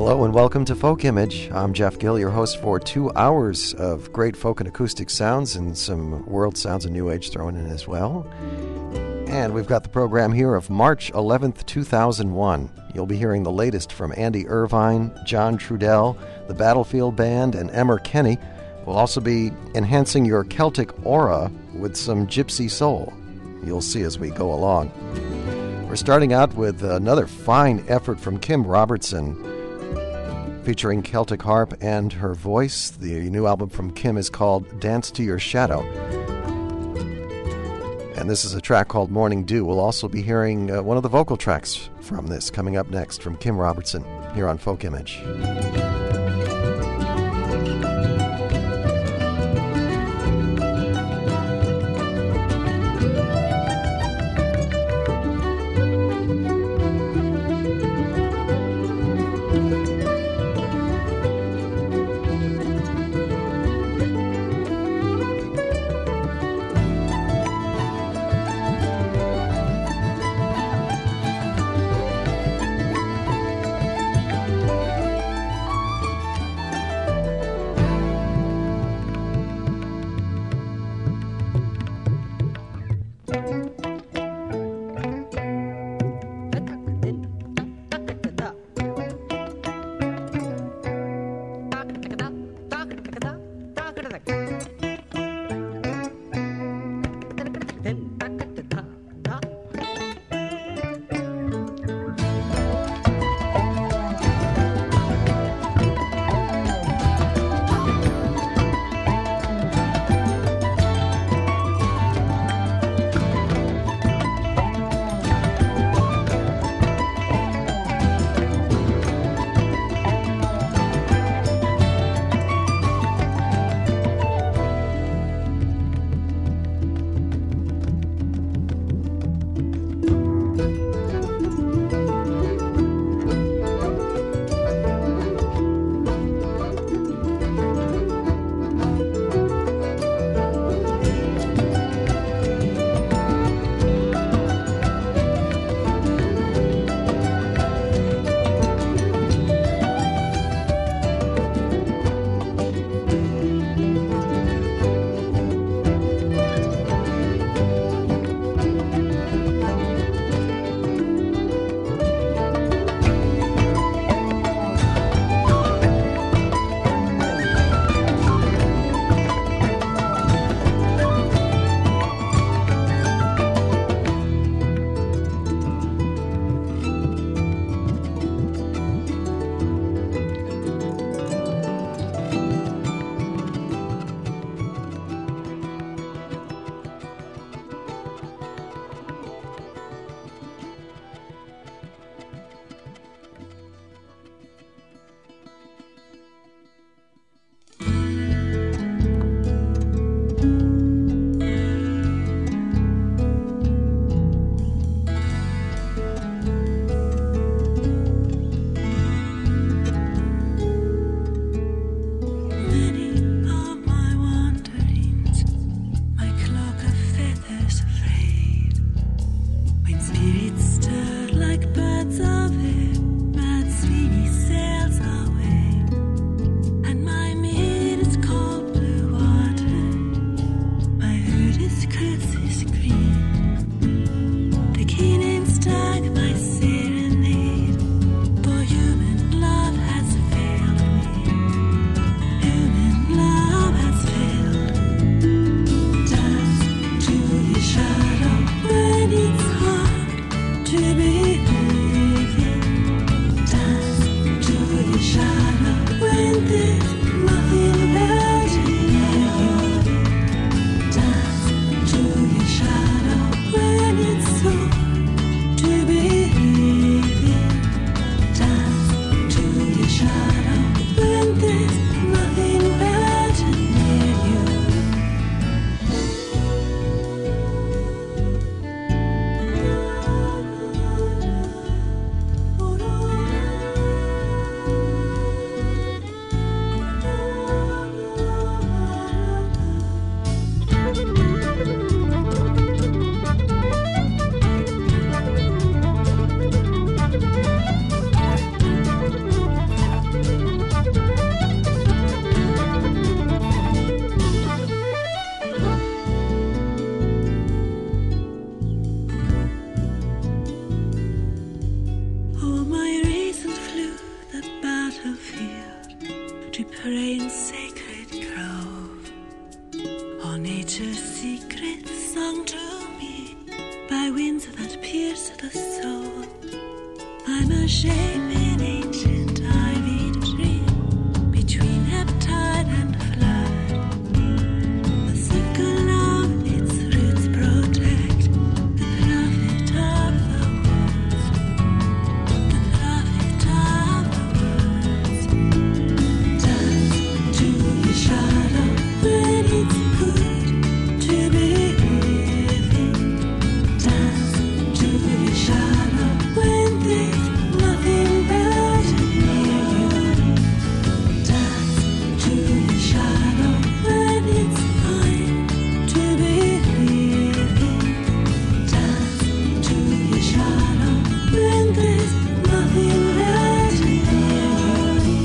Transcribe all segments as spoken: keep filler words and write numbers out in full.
Hello and welcome to Folk Image. I'm Jeff Gill, your host for two hours of great folk and acoustic sounds and some world sounds and new age thrown in as well. And we've got the program here of March eleventh, two thousand one. You'll be hearing the latest from Andy Irvine, John Trudell, the Battlefield Band, and Emmer Kenny. We'll also be enhancing your Celtic aura with some gypsy soul. You'll see as we go along. We're starting out with another fine effort from Kim Robertson, featuring Celtic harp and her voice. The new album from Kim is called Dance to Your Shadow. And this is a track called Morning Dew. We'll also be hearing uh, one of the vocal tracks from this coming up next from Kim Robertson here on Folk Image. to pray in sacred grove, all nature's secrets sung to me by winds that pierce the soul. I'm a shape in ancient ivy tree, between ebb tide and flood. The circle of its roots protect the prophet of the woods, the prophet of the woods. Dance to your shadow when it's good to be living. Dance to your shadow when there's nothing better near you. Dance to your shadow when it's fine to be living. Dance to your shadow when there's nothing better near you.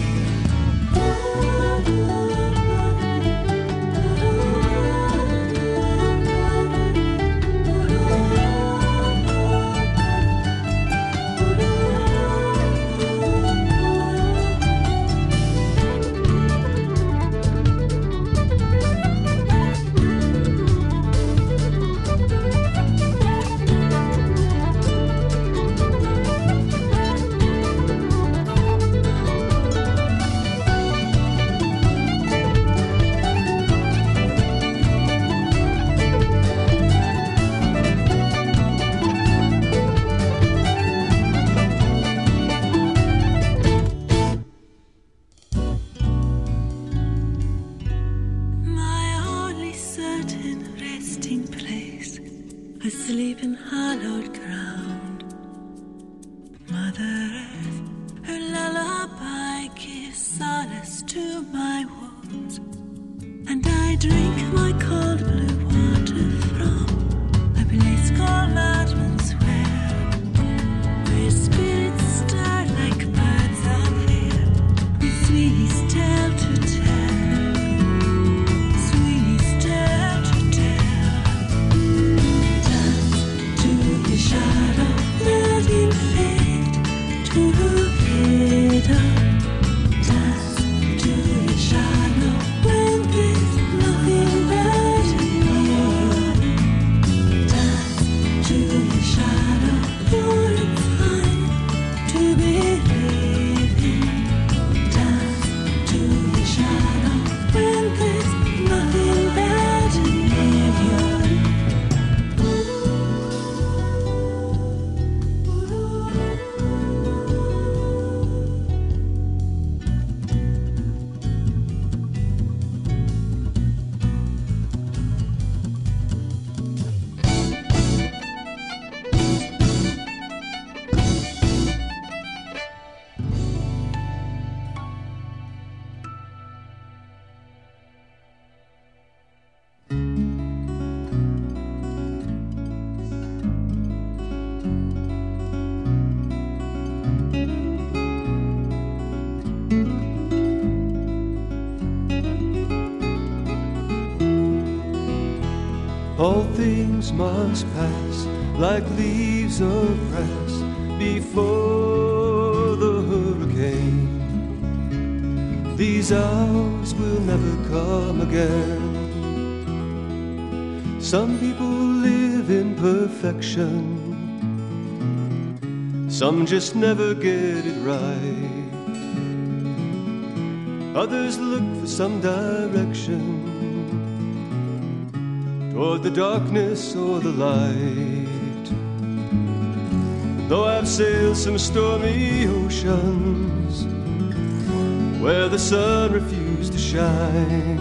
My only certain resting place, asleep in hallowed ground. Mother Earth, her lullaby gives solace to my wounds, and I drink my cold blue water from a place called Madman's Well, where spirits stir like birds of air, with sweeties tale to tell, sweeties tale to tell. Dance to your shadow, let it fade to freedom. Dance to your shadow when there's nothing better near you. Dance to your shadow, for it's fine to be living. Dance to your shadow when there's nothing better near you. All things must pass like leaves of grass before the hurricane. These hours will never come again. Some people live in perfection, some just never get it right. Others look for some direction, toward the darkness or the light. Though I've sailed some stormy oceans where the sun refused to shine,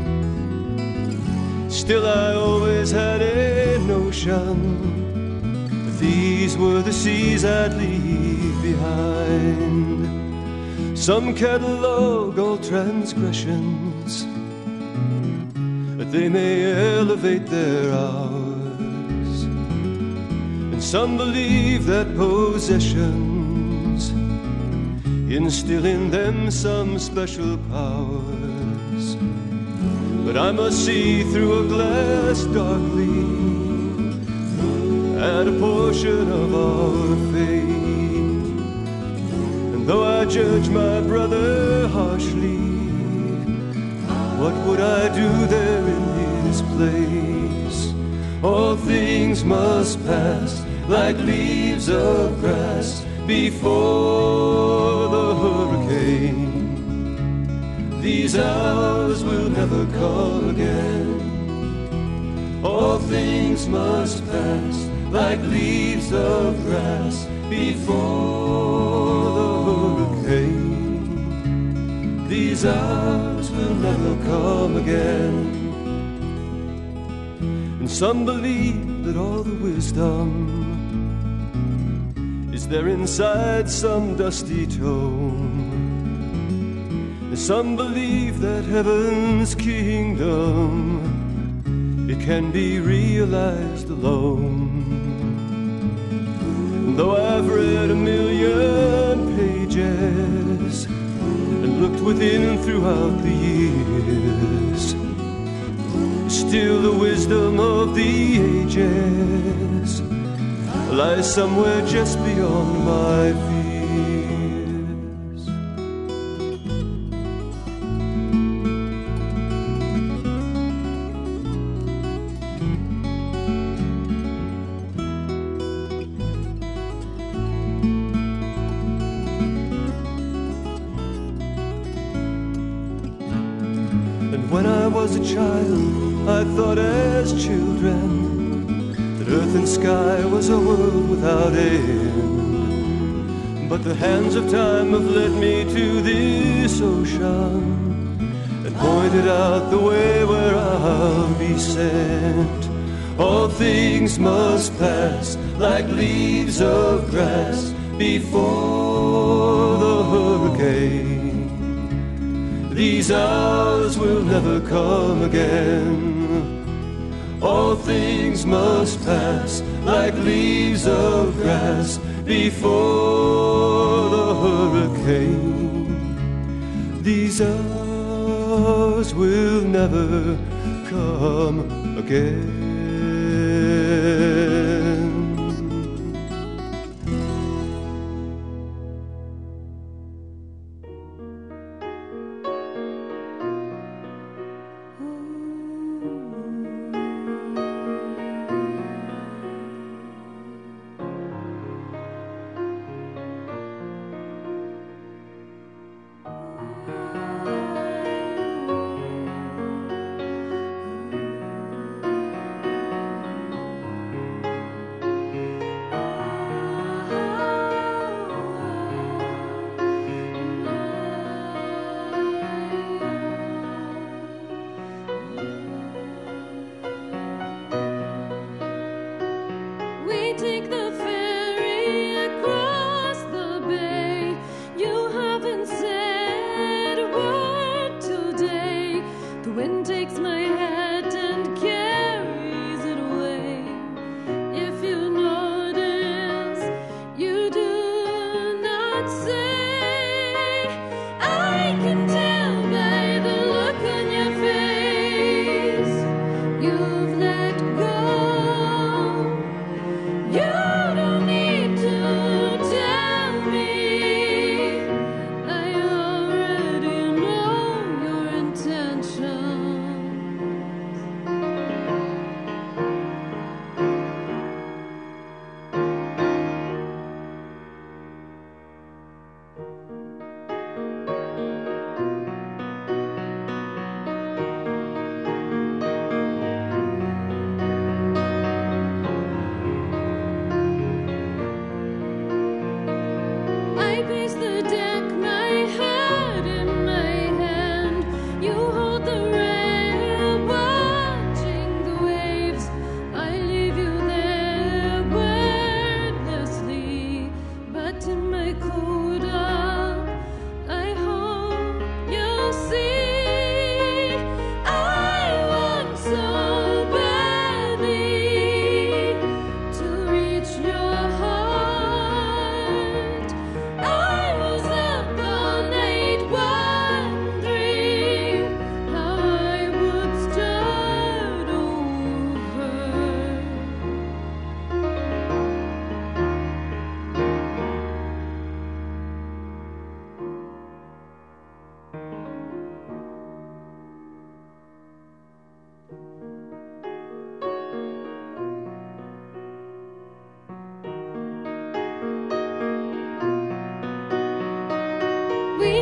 still I always had a notion that these were the seas I'd leave behind. Some catalog all transgressions, that they may elevate their hours, and some believe that possessions instill in them some special powers. But I must see through a glass darkly at a portion of our fate. And though I judge my brother harshly, what would I do there in his place? All things must pass like leaves of grass before the hurricane. These hours will never come again. All things must pass like leaves of grass before the hurricane. These hours will never come again. And some believe that all the wisdom is there inside some dusty tome. And some believe that heaven's kingdom, it can be realized alone. And though I've read a million pages and looked within throughout the years, still the wisdom of the ages lies somewhere just beyond my fears. And when I was a child, I thought as children that earth and sky was a world without end. But the hands of time have led me to this ocean and pointed out the way where I'll be sent. All things must pass like leaves of grass before the hurricane. These hours will never come again. All things must pass like leaves of grass before the hurricane. These hours will never come again.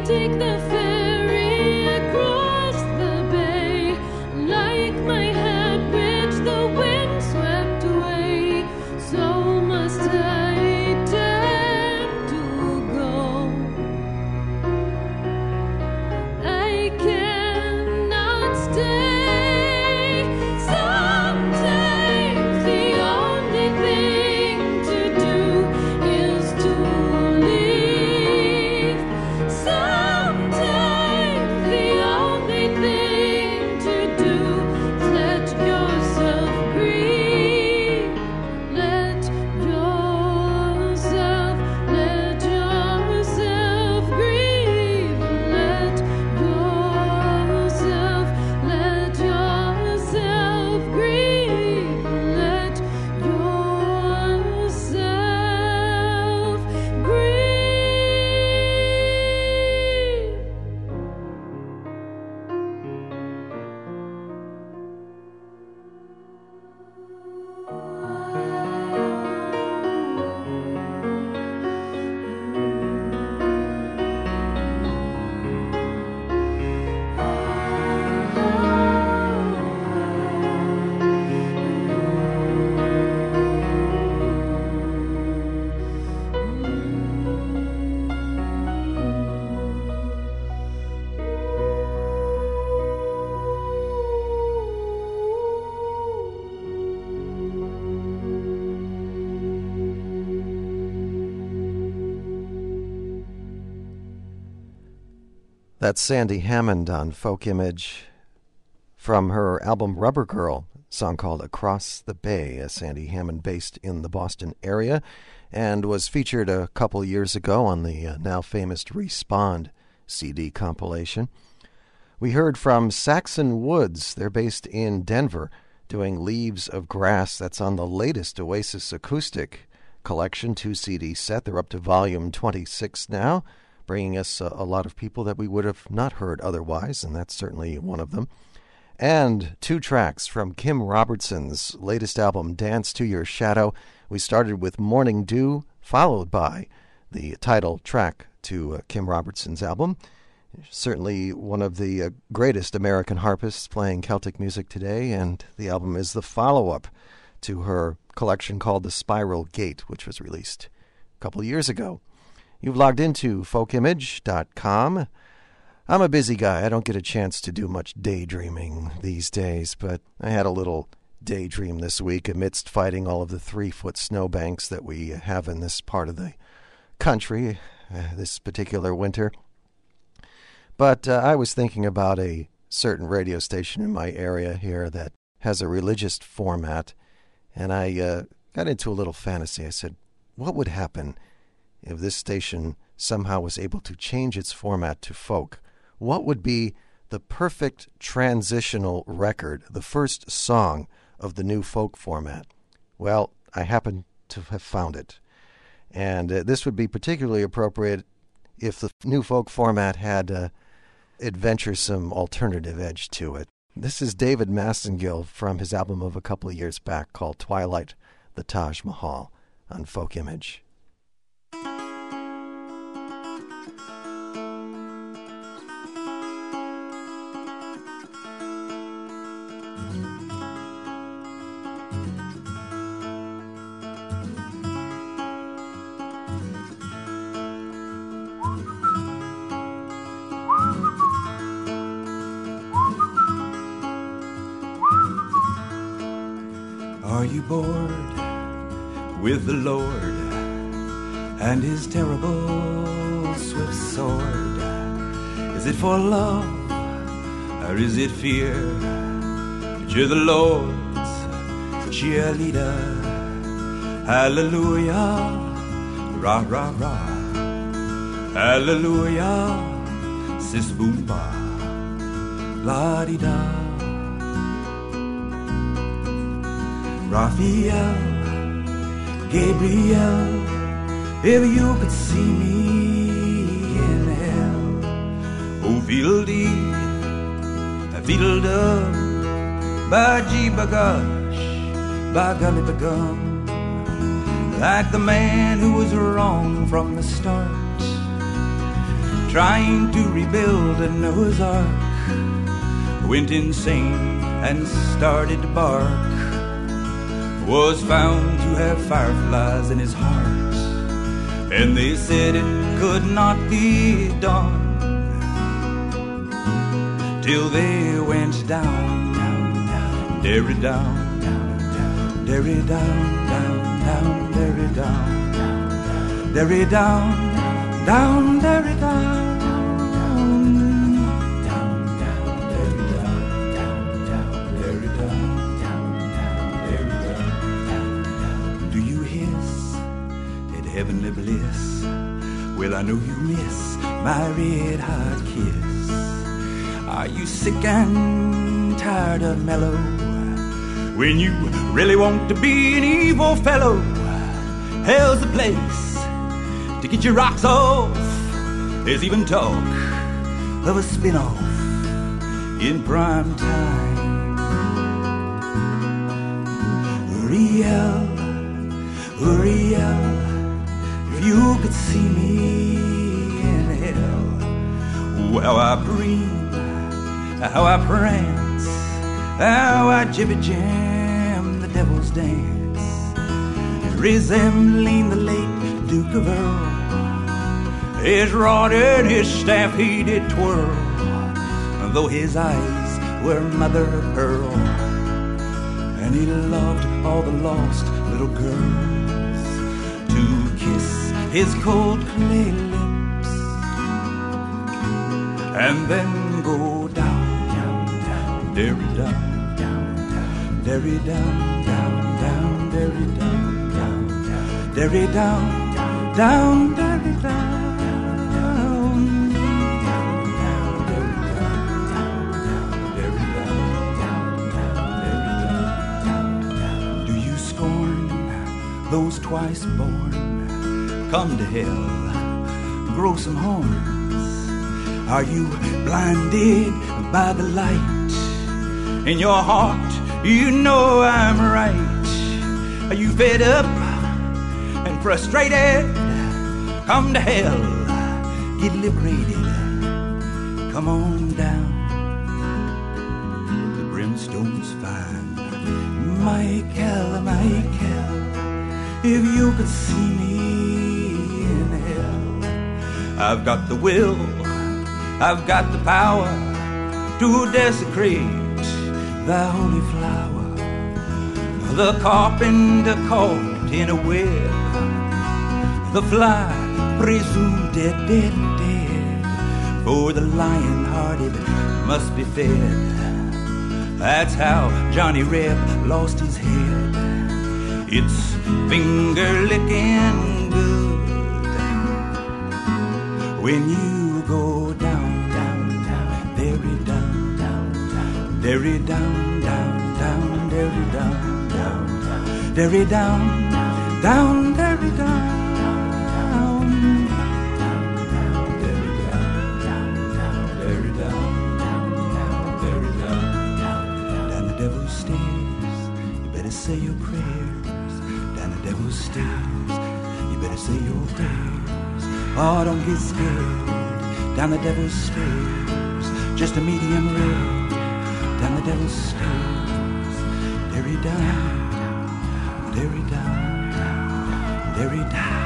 take the ferry across the bay, like my hat which the wind swept away, so must I tend to go. I cannot stay. Sometimes the only thing to do is to leave. Sometimes the only thing to do is let yourself grieve. Let yourself, let yourself grieve. Let yourself, let yourself grieve. Let yourself That's Sandy Hammond on Folk Image from her album Rubber Girl, a song called Across the Bay, a Sandy Hammond based in the Boston area, and was featured a couple years ago on the uh, now famous Respond C D compilation. We heard from Saxon Woods. They're based in Denver, doing Leaves of Grass. That's on the latest Oasis Acoustic Collection two C D set. They're up to volume twenty-six now, bringing us a, a lot of people that we would have not heard otherwise, and that's certainly one of them. And two tracks from Kim Robertson's latest album, Dance to Your Shadow. We started with Morning Dew, followed by the title track to uh, Kim Robertson's album. Certainly one of the uh, greatest American harpists playing Celtic music today, and the album is the follow-up to her collection called The Spiral Gate, which was released a couple years ago. You've logged into folk image dot com. I'm a busy guy. I don't get a chance to do much daydreaming these days, but I had a little daydream this week amidst fighting all of the three-foot snowbanks that we have in this part of the country uh, this particular winter. But uh, I was thinking about a certain radio station in my area here that has a religious format, and I uh, got into a little fantasy. I said, what would happen if this station somehow was able to change its format to folk? What would be the perfect transitional record, the first song of the new folk format? Well, I happen to have found it. And uh, this would be particularly appropriate if the new folk format had an adventuresome alternative edge to it. This is David Massengill from his album of a couple of years back called Twilight, the Taj Mahal on Folk Image. Are you bored with the Lord and his terrible swift sword? Is it for love or is it fear that you're the Lord's cheerleader? Hallelujah, rah, rah, rah. Hallelujah, sis boom ba, la-di-da. Raphael, Gabriel, if you could see me in hell. Oh, fiddle-dee, fiddle-dum, ba-gee-ba-gosh, ba-golly-ba-gum. Like the man who was wrong from the start, trying to rebuild a Noah's Ark, went insane and started to bark, was found to have fireflies in his heart, and they said it could not be done, till they went down, down, down, derry down, down, down, derry down, down, down, derry down, down, derry down, down, derry down. Heavenly bliss, well I know you miss my red hot kiss. Are you sick and tired of mellow, when you really want to be an evil fellow? Hell's the place to get your rocks off. There's even talk of a spin-off in prime time. Uriel, Uriel, you could see me in hell, how I breathe, how I prance, how I jibby-jam the devil's dance, resembling the late Duke of Earl. His rod and his staff he did twirl, though his eyes were mother of pearl, and he loved all the lost little girls to kiss his cold clay lips, and then go down, down, down, derry down, down, down, derry down, down, down, derry down, down, down, derry down, down, derry down, down. Do you scorn those twice born? Come to hell, grow some horns. Are you blinded by the light? In your heart, you know I'm right. Are you fed up and frustrated? Come to hell, get liberated. Come on down, the brimstone's fine. Michael, Michael, if you could see me, I've got the will, I've got the power to desecrate the holy flower. The carpenter caught in a web, the fly presumed dead, dead, dead, for the lion-hearted must be fed. That's how Johnny Reb lost his head. It's finger-licking good when you go down, down, down, derry down, down, down, derry down, down, down, derry down, down, down, derry down, down, derry down, down, derry down, down, derry down, down, derry down, down the devil's stairs. You better say your prayers. Down the devil's stairs. You better say your prayers. Oh, don't get scared, down the devil's stairs, just a medium rare, down the devil's stairs, derry down, derry down, derry down.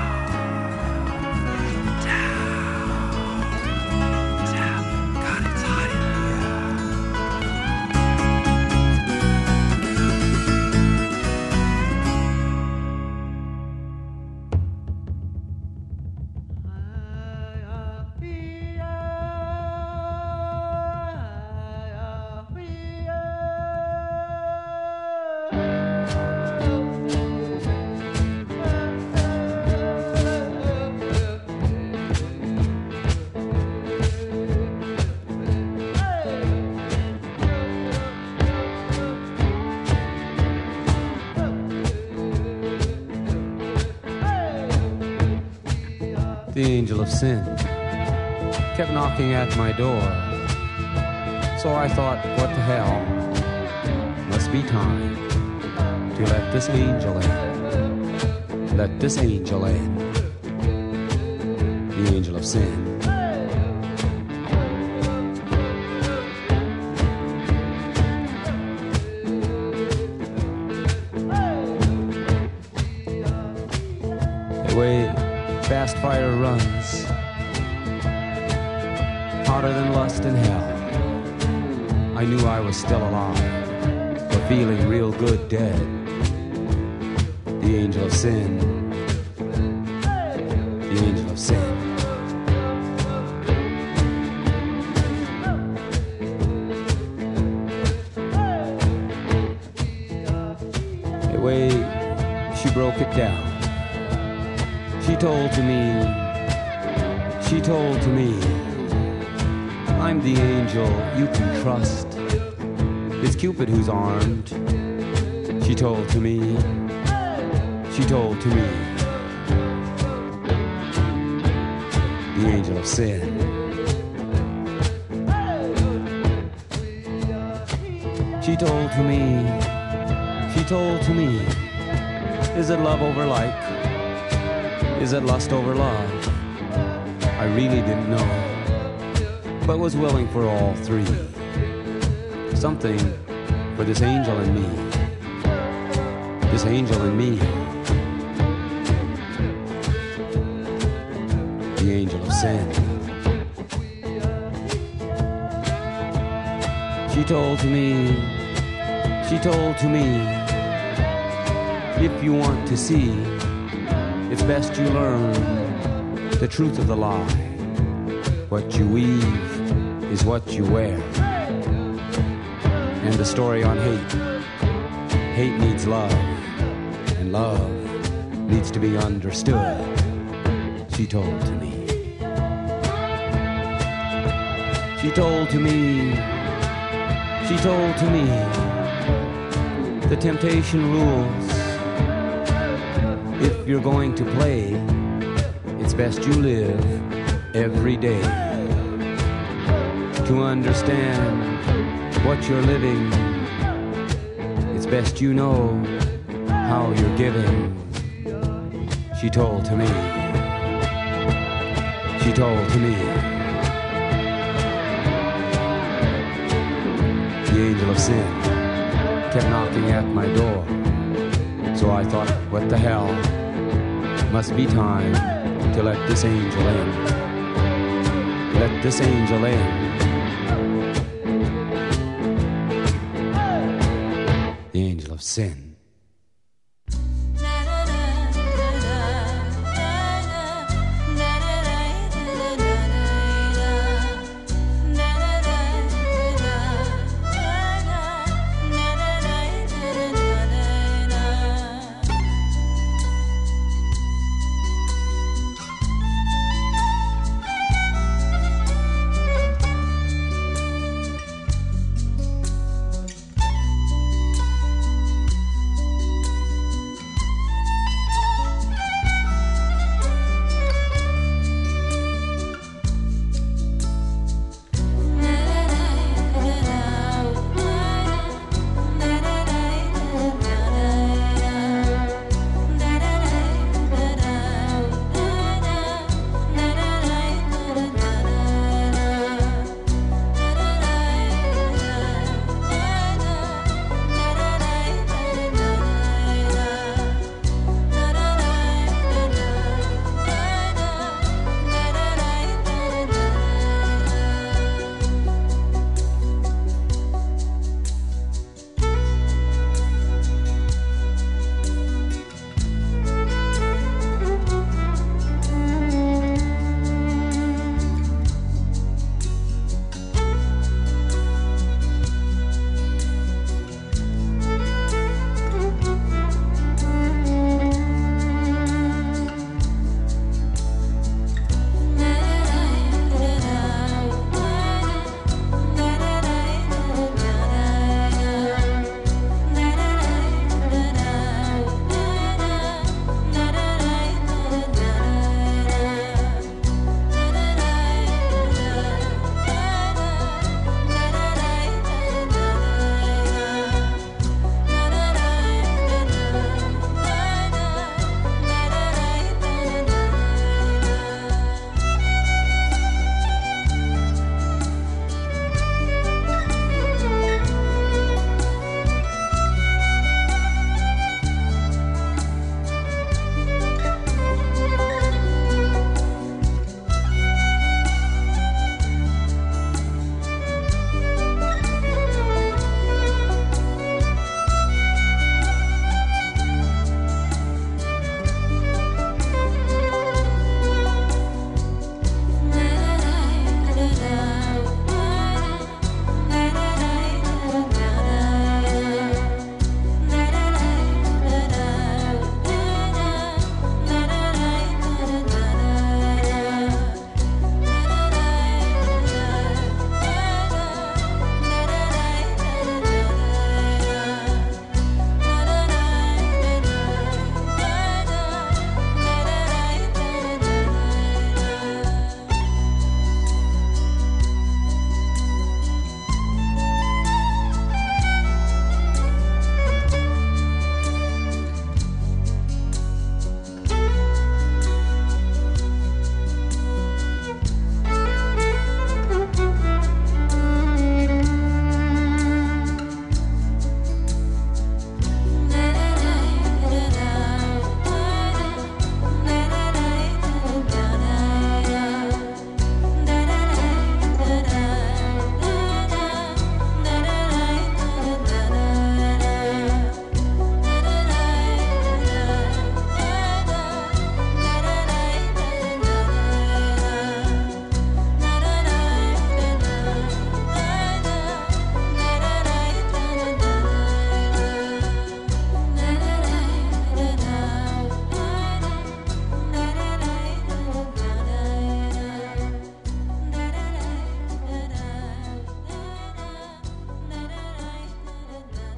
The angel of sin kept knocking at my door. So I thought, what the hell? Must be time to let this angel in. Let this angel in. The angel of sin fire runs hotter than lust in hell. I knew I was still alive, but feeling real good dead. The angel of sin, the angel of sin. The way she broke it down, she told to me, she told to me, I'm the angel you can trust. It's Cupid who's armed. She told to me, she told to me, the angel of sin. She told to me, she told to me, is it love over like? Is it lust over love? I really didn't know, but was willing for all three. Something for this angel in me, this angel in me, the angel of sin. She told to me, she told to me, if you want to see, it's best you learn the truth of the lie. What you weave is what you wear. And the story on hate. Hate needs love, and love needs to be understood. She told to me. She told to me, she told to me, the temptation rules. If you're going to play, it's best you live every day. To understand what you're living, it's best you know how you're giving. She told to me, she told to me, the angel of sin kept knocking at my door. So I thought, what the hell, must be time to let this angel in. Let this angel in. The angel of sin.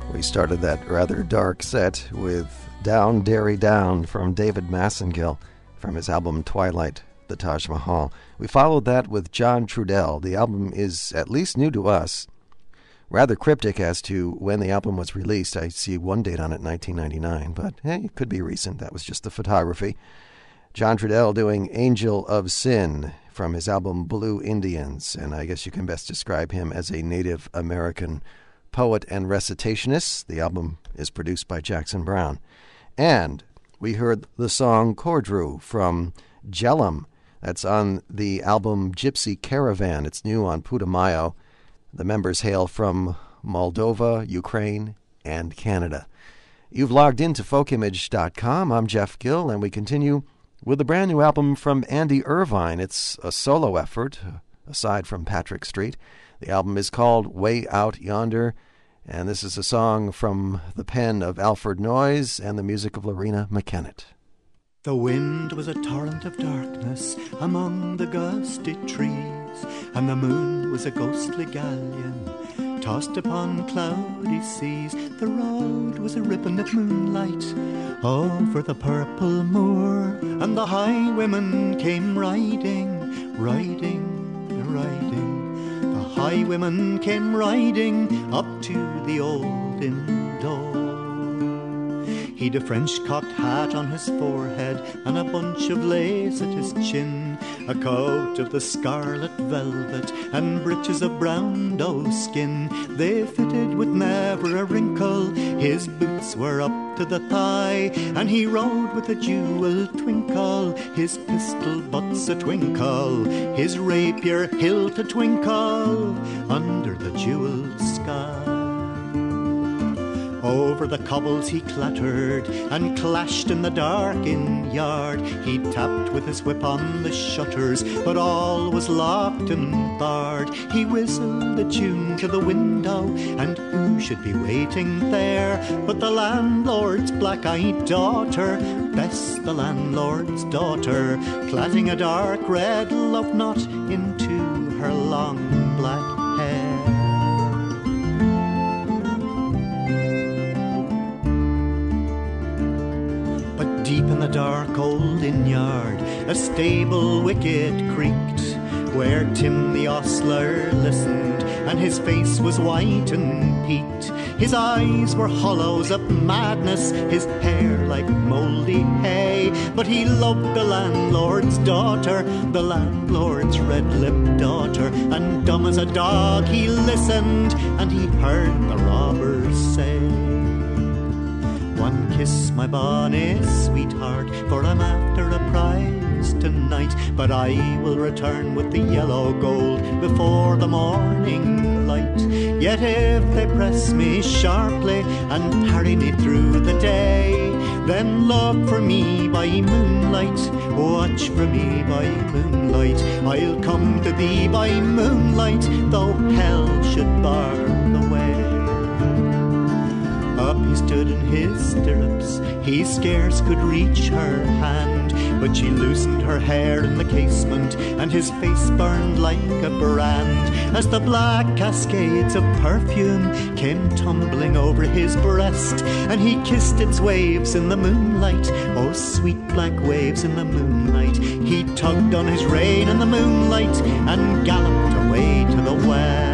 We started that rather dark set with Down, Derry Down from David Massengill from his album Twilight, the Taj Mahal. We followed that with John Trudell. The album is at least new to us. Rather cryptic as to when the album was released. I see one date on it, nineteen ninety-nine, but hey, it could be recent. That was just the photography. John Trudell doing Angel of Sin from his album Blue Indians, and I guess you can best describe him as a Native American poet and recitationist. The album is produced by Jackson Browne. And we heard the song Cordru from Jellum. That's on the album Gypsy Caravan. It's new on Putumayo. The members hail from Moldova, Ukraine, and Canada. You've logged into folk image dot com. I'm Jeff Gill, and we continue with a brand new album from Andy Irvine. It's a solo effort, aside from Patrick Street. The album is called Way Out Yonder, and this is a song from the pen of Alfred Noyes and the music of Lorena McKennitt. The wind was a torrent of darkness among the gusty trees, and the moon was a ghostly galleon tossed upon cloudy seas. The road was a ribbon of moonlight over the purple moor, and the highwaymen came riding, riding, riding. The highwaymen came riding up to the old inn door. He'd a French-cocked hat on his forehead and a bunch of lace at his chin, a coat of the scarlet velvet and breeches of brown doe skin. They fitted with never a wrinkle, his boots were up to the thigh, and he rode with a jewel twinkle, his pistol butts a twinkle, his rapier hilt a twinkle under the jeweled sky. Over the cobbles he clattered and clashed in the dark inn yard. He tapped with his whip on the shutters, but all was locked and barred. He whistled a tune to the window, and who should be waiting there but the landlord's black-eyed daughter, Bess, the landlord's daughter, plaiting a dark red love knot into her long black hair. Deep in the dark old inn yard, a stable wicket creaked, where Tim the ostler listened, and his face was white and peaked. His eyes were hollows of madness, his hair like mouldy hay, but he loved the landlord's daughter, the landlord's red-lipped daughter, and dumb as a dog he listened, and he heard the robbers say, "One kiss, my bonny sweetheart, for I'm after a prize tonight, but I will return with the yellow gold before the morning light. Yet if they press me sharply and harry me through the day, then look for me by moonlight, watch for me by moonlight. I'll come to thee by moonlight, though hell should bar the way." Up he stood in his stirrups, he scarce could reach her hand, but she loosened her hair in the casement, and his face burned like a brand, as the black cascades of perfume came tumbling over his breast, and he kissed its waves in the moonlight, oh sweet black waves in the moonlight. He tugged on his rein in the moonlight, and galloped away to the west.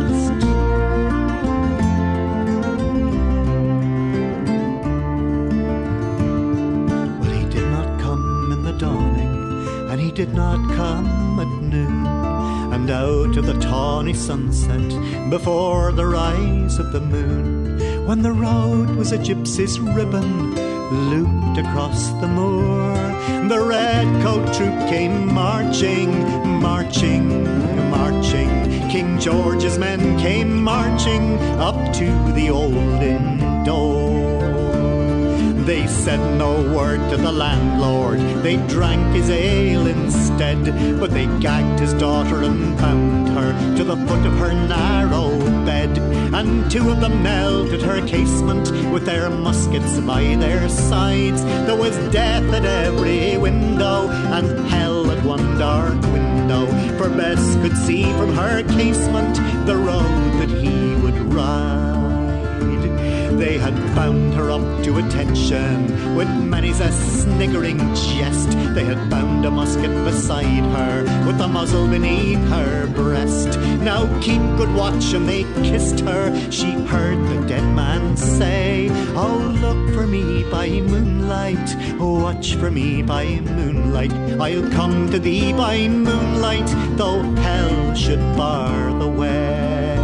Did not come at noon, and out of the tawny sunset before the rise of the moon, when the road was a gypsy's ribbon looped across the moor, the red coat troop came marching, marching, marching. King George's men came marching up to the old inn door. They said no word to the landlord, they drank his ale instead, but they gagged his daughter and bound her to the foot of her narrow bed, and two of them knelt at her casement with their muskets by their sides. There was death at every window and hell at one dark window, for Bess could see from her casement the road that he would ride. bound her up to attention with many's a sniggering jest. They had bound a musket beside her with the muzzle beneath her breast. Now keep good watch, and they kissed her. She heard the dead man say, oh, look for me by moonlight, watch for me by moonlight. I'll come to thee by moonlight, though hell should bar the way.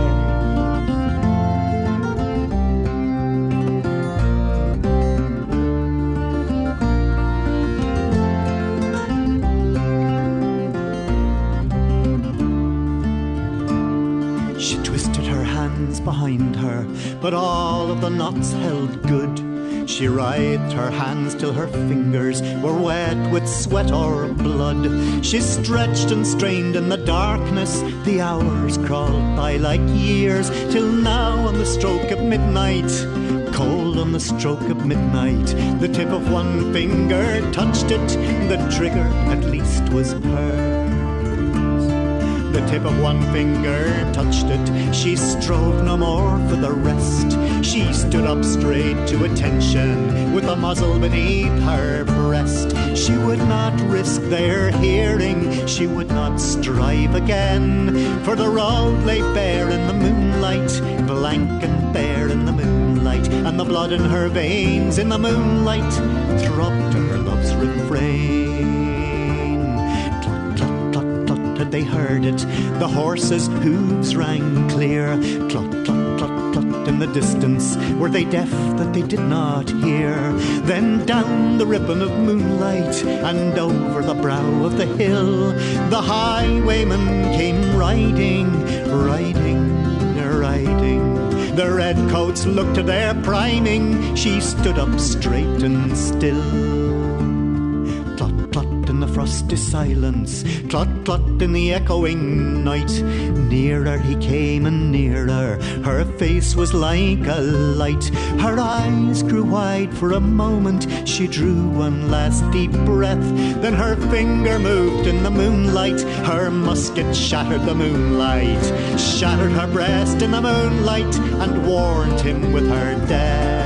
Behind her, but all of the knots held good. She writhed her hands till her fingers were wet with sweat or blood. She stretched and strained in the darkness. The hours crawled by like years, till now on the stroke of midnight, cold on the stroke of midnight, the tip of one finger touched it. The trigger at least was hers. The tip of one finger touched it. She strove no more for the rest. She stood up straight to attention with the muzzle beneath her breast. She would not risk their hearing. She would not strive again. For the road lay bare in the moonlight, blank and bare in the moonlight, and the blood in her veins in the moonlight throbbed to her love's refrain. They heard it, the horses' hooves rang clear. Clot, clot, clot, clot in the distance. Were they deaf that they did not hear? Then down the ribbon of moonlight and over the brow of the hill, the highwaymen came riding, riding, riding. The redcoats looked to their priming. She stood up straight and still. In the frosty silence, clot, clot in the echoing night. Nearer he came and nearer. Her face was like a light. Her eyes grew wide for a moment. She drew one last deep breath. Then her finger moved in the moonlight. Her musket shattered the moonlight, shattered her breast in the moonlight, and warned him with her death.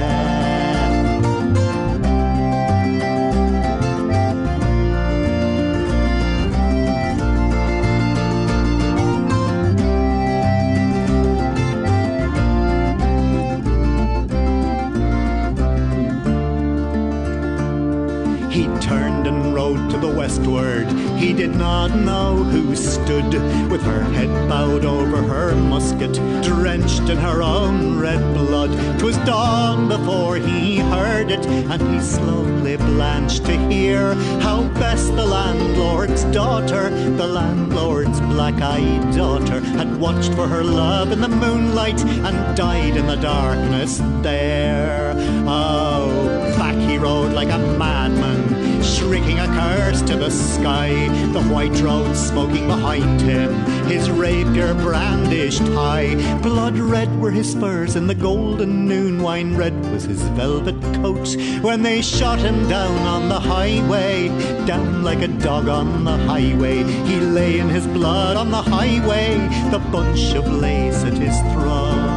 Westward, he did not know who stood with her head bowed over her musket, drenched in her own red blood. 'Twas dawn before he heard it, and he slowly blanched to hear how best the landlord's daughter, the landlord's black-eyed daughter, had watched for her love in the moonlight and died in the darkness there. Oh, back he rode like a madman, shrieking a curse to the sky, the white road smoking behind him, his rapier brandished high. Blood red were his spurs and the golden noon wine red was his velvet coat. When they shot him down on the highway, down like a dog on the highway, he lay in his blood on the highway, the bunch of lace at his throat.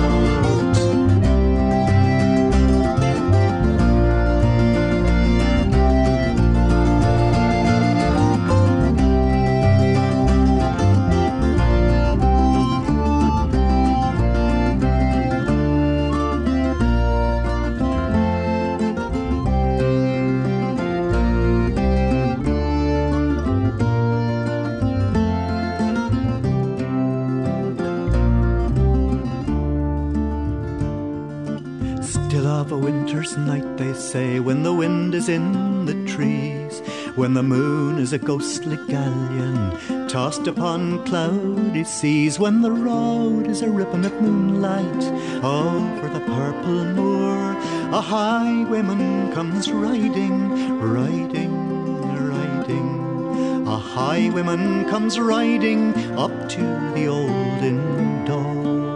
Night, they say, when the wind is in the trees, when the moon is a ghostly galleon tossed upon cloudy seas, when the road is a ribbon of moonlight over the purple moor, a highwayman comes riding, riding, riding. A highwayman comes riding up to the old inn door.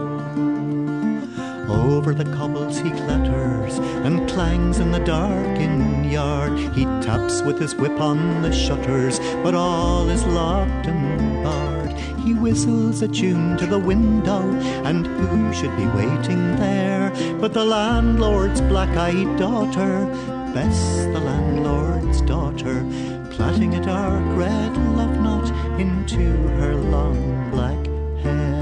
Over the cobbles he clatters and clangs in the dark inn yard. He taps with his whip on the shutters, but all is locked and barred. he whistles a tune to the window, and who should be waiting there but the landlord's black-eyed daughter, Bess, the landlord's daughter, plaiting a dark red love knot into her long black hair.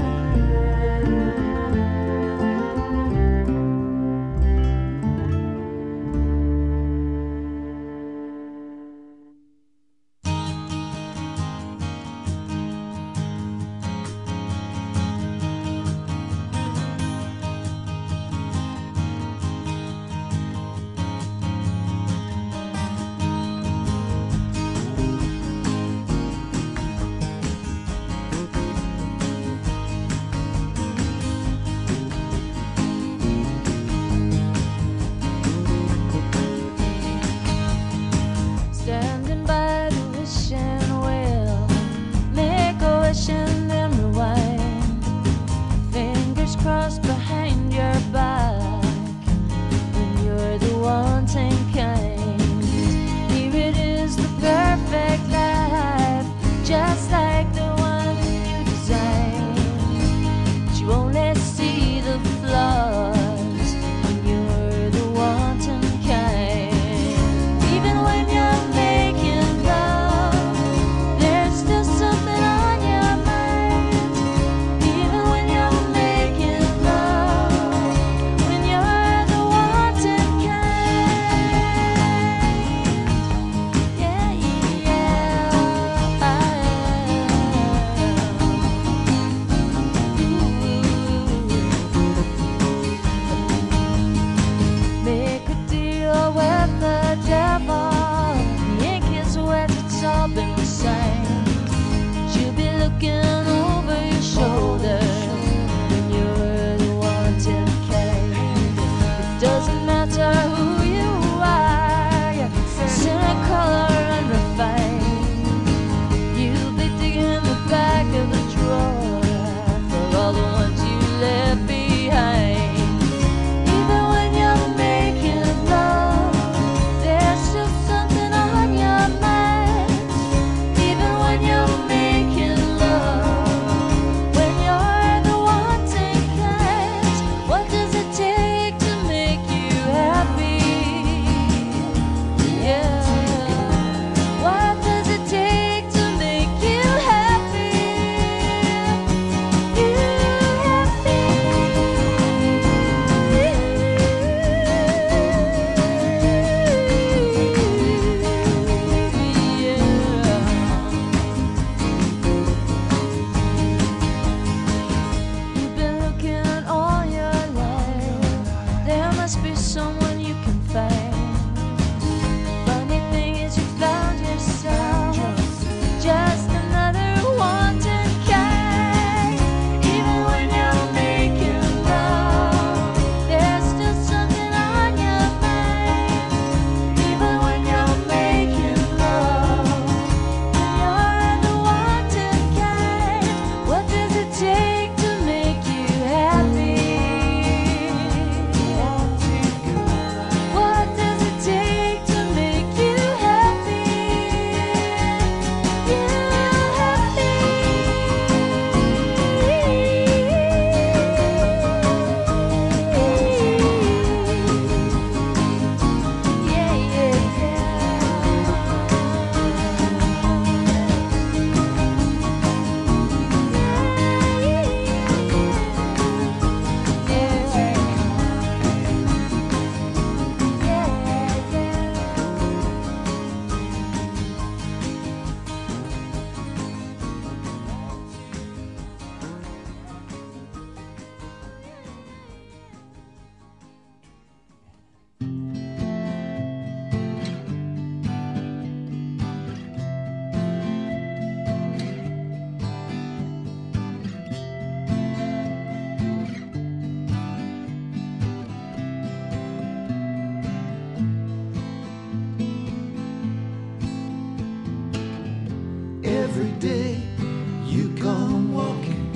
every day you come walking.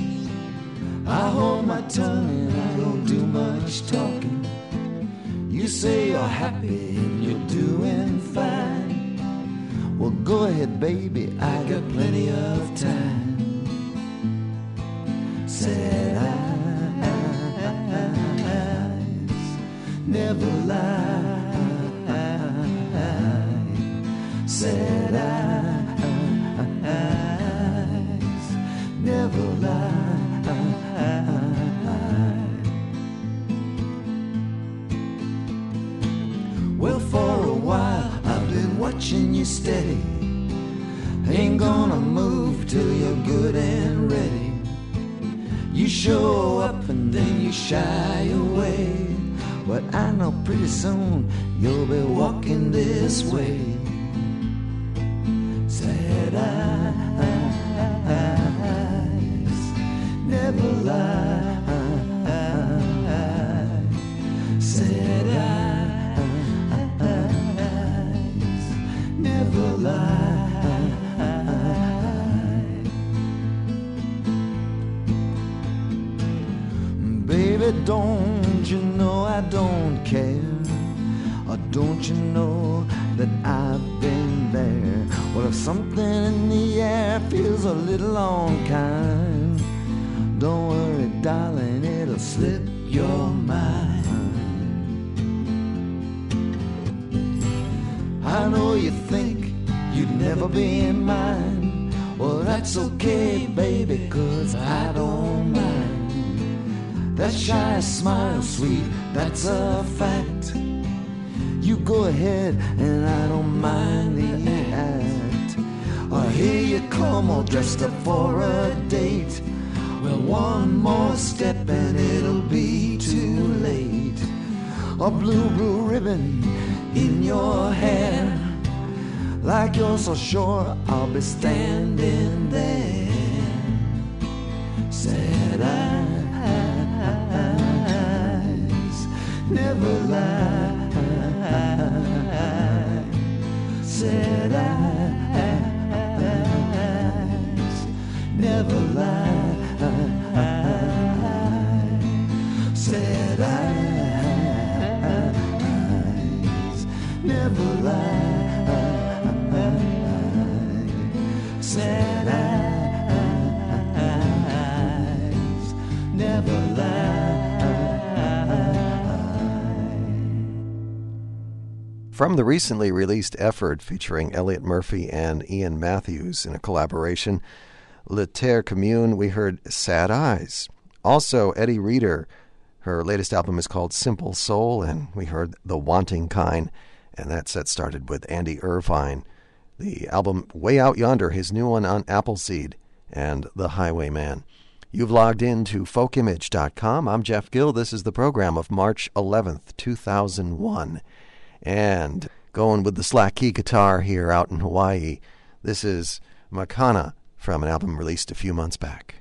I hold my tongue and I don't do much talking. You say you're happy and you're doing fine. Well, go ahead, baby, I got plenty of time. sad eyes never lie. Sad eyes never lie. Well, for a while I've been watching you steady. Ain't gonna move till you're good and ready. You show up and then you shy away, but I know pretty soon you'll be walking this way. Sad eyes never lie. Sad eyes never lie. Baby, don't you know I don't care? Or don't you know that I've been there? Well, if something in the air feels a little unkind, don't worry, darling, it'll slip your mind. I know you think you'd never be mine. Well, that's okay, baby, 'cause I don't mind. That shy smile, sweet, that's a fact. You go ahead and I don't mind the act. Or here you come all dressed up for a date. Well, one more step and it'll be too late. A blue, blue ribbon in your hair, like you're so sure I'll be standing there. Sad eyes never lie. Sad eyes never lie. Sad eyes never lie. Sad eyes never lie. From the recently released effort featuring Elliot Murphy and Ian Matthews in a collaboration, Le Terre Commune, we heard Sad Eyes. Also, Eddie Reader, her latest album is called Simple Soul, and we heard The Wanting Kind, and that set started with Andy Irvine. The album Way Out Yonder, his new one on Appleseed, and The Highwayman. You've logged in to folk image dot com. I'm Jeff Gill. This is the program of March eleventh, two thousand one. And going with the slack key guitar here out in Hawaii, this is Makana from an album released a few months back.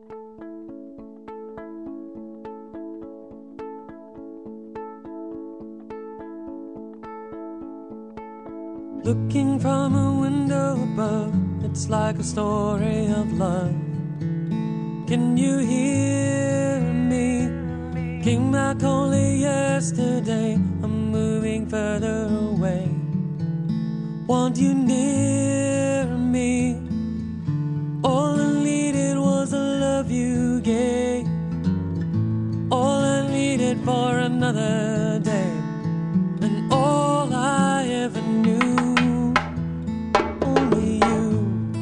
Looking from a window above, it's like a story of love. Can you hear me? Came back only yesterday. I'm moving further away. Want you near me. All I needed was the love you gave. All I needed for another day. And all I ever knew, only you.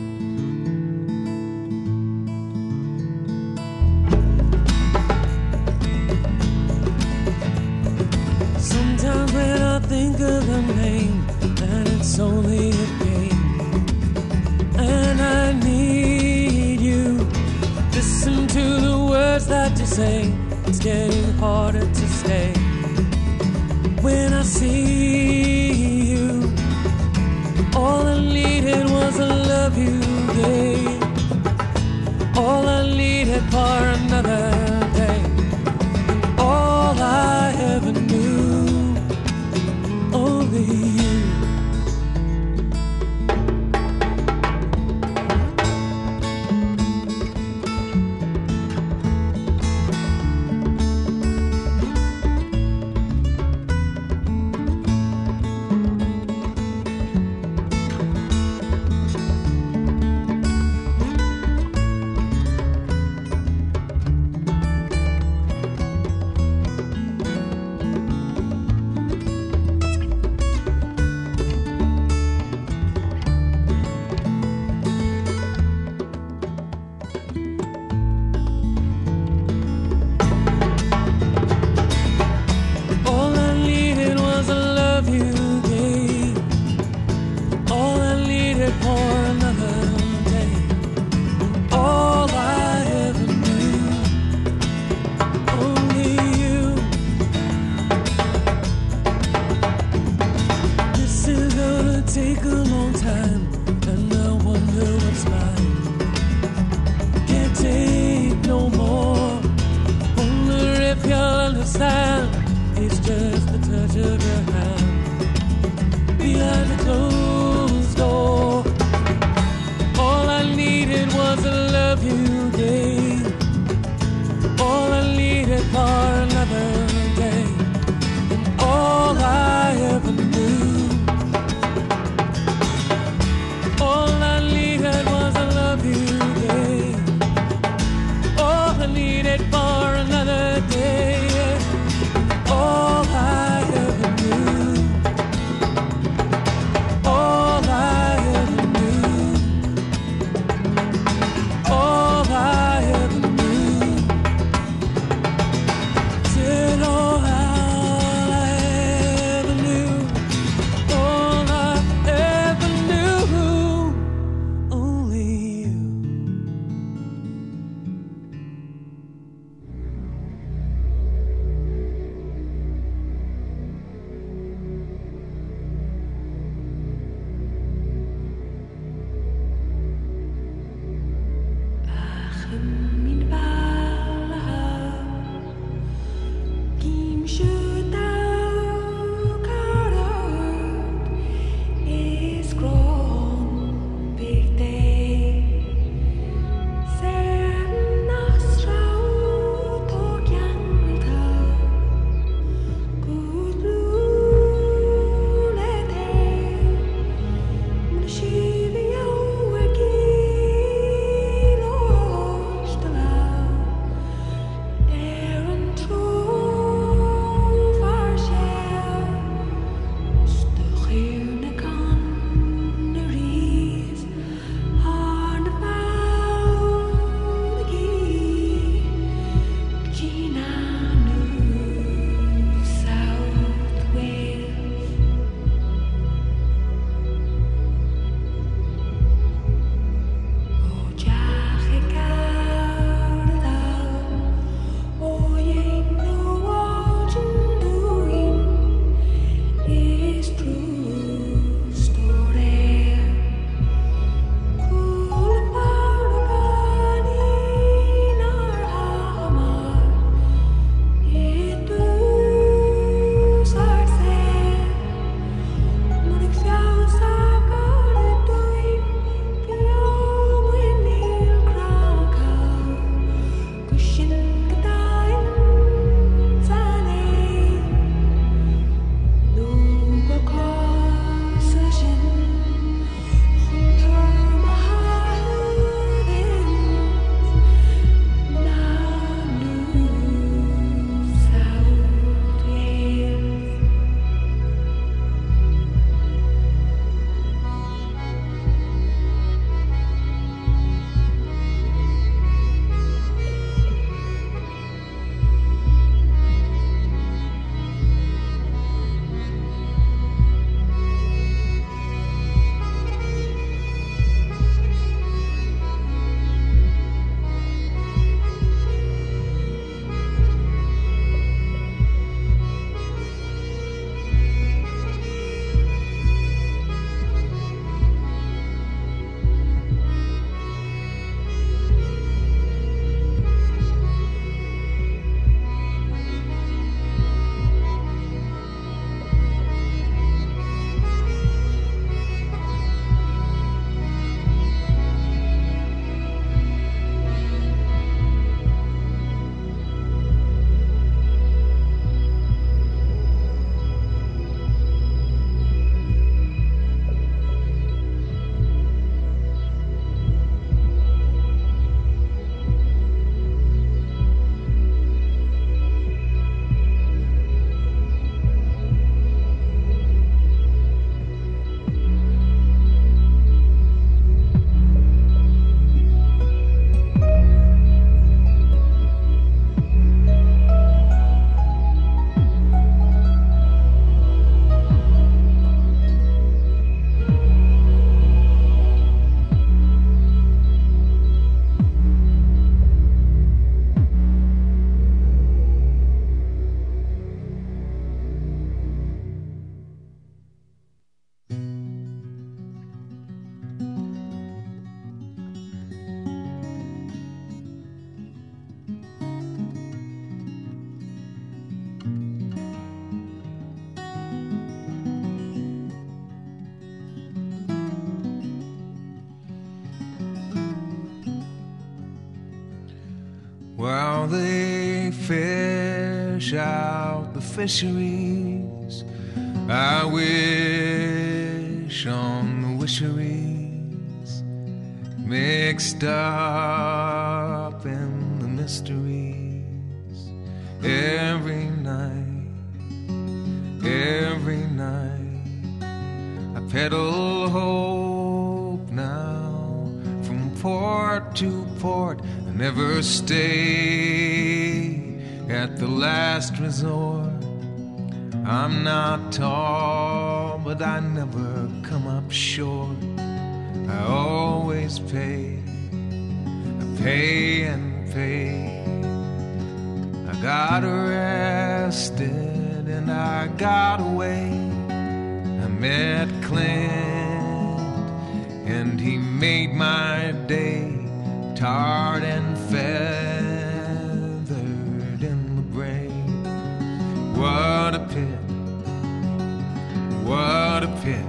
Sometimes when I think of the name, and it's only a game, and I need you. Listen to the words that you say, it's getting harder to stay. When I see you, all I needed was the love you gave. All I needed for another day. And all I ever knew, only you. just the touch of your hand behind the closed door. All I needed was a love you gave. All I needed for another day. And all I ever knew. All I needed was a love you gave. All I needed for another day. All I ever knew. All I ever knew. All I ever knew. Said all I ever knew. All I ever knew. Only you. من بعدها kim skjuter karat is grån vid dig. Sen nasraut och janta Gud lule dig. Men skiv jag är gilost there and true for share. Stuchirne canaries are the bounty. Gina New South Wales. Oh, Jachigarda. Oh, ye know what you're doing is true story. Cool pargan in our hammer, fish out the fisheries. I wish on the wisheries, mixed up in the mysteries. Every night, every night, I pedal hope now from port to port. I never stay at the last resort. I'm not tall, but I never come up short. I always pay, I pay and pay. I got arrested and I got away. I met Clint and he made my day, tarred and feathered in the brain. What a pit, what a pit.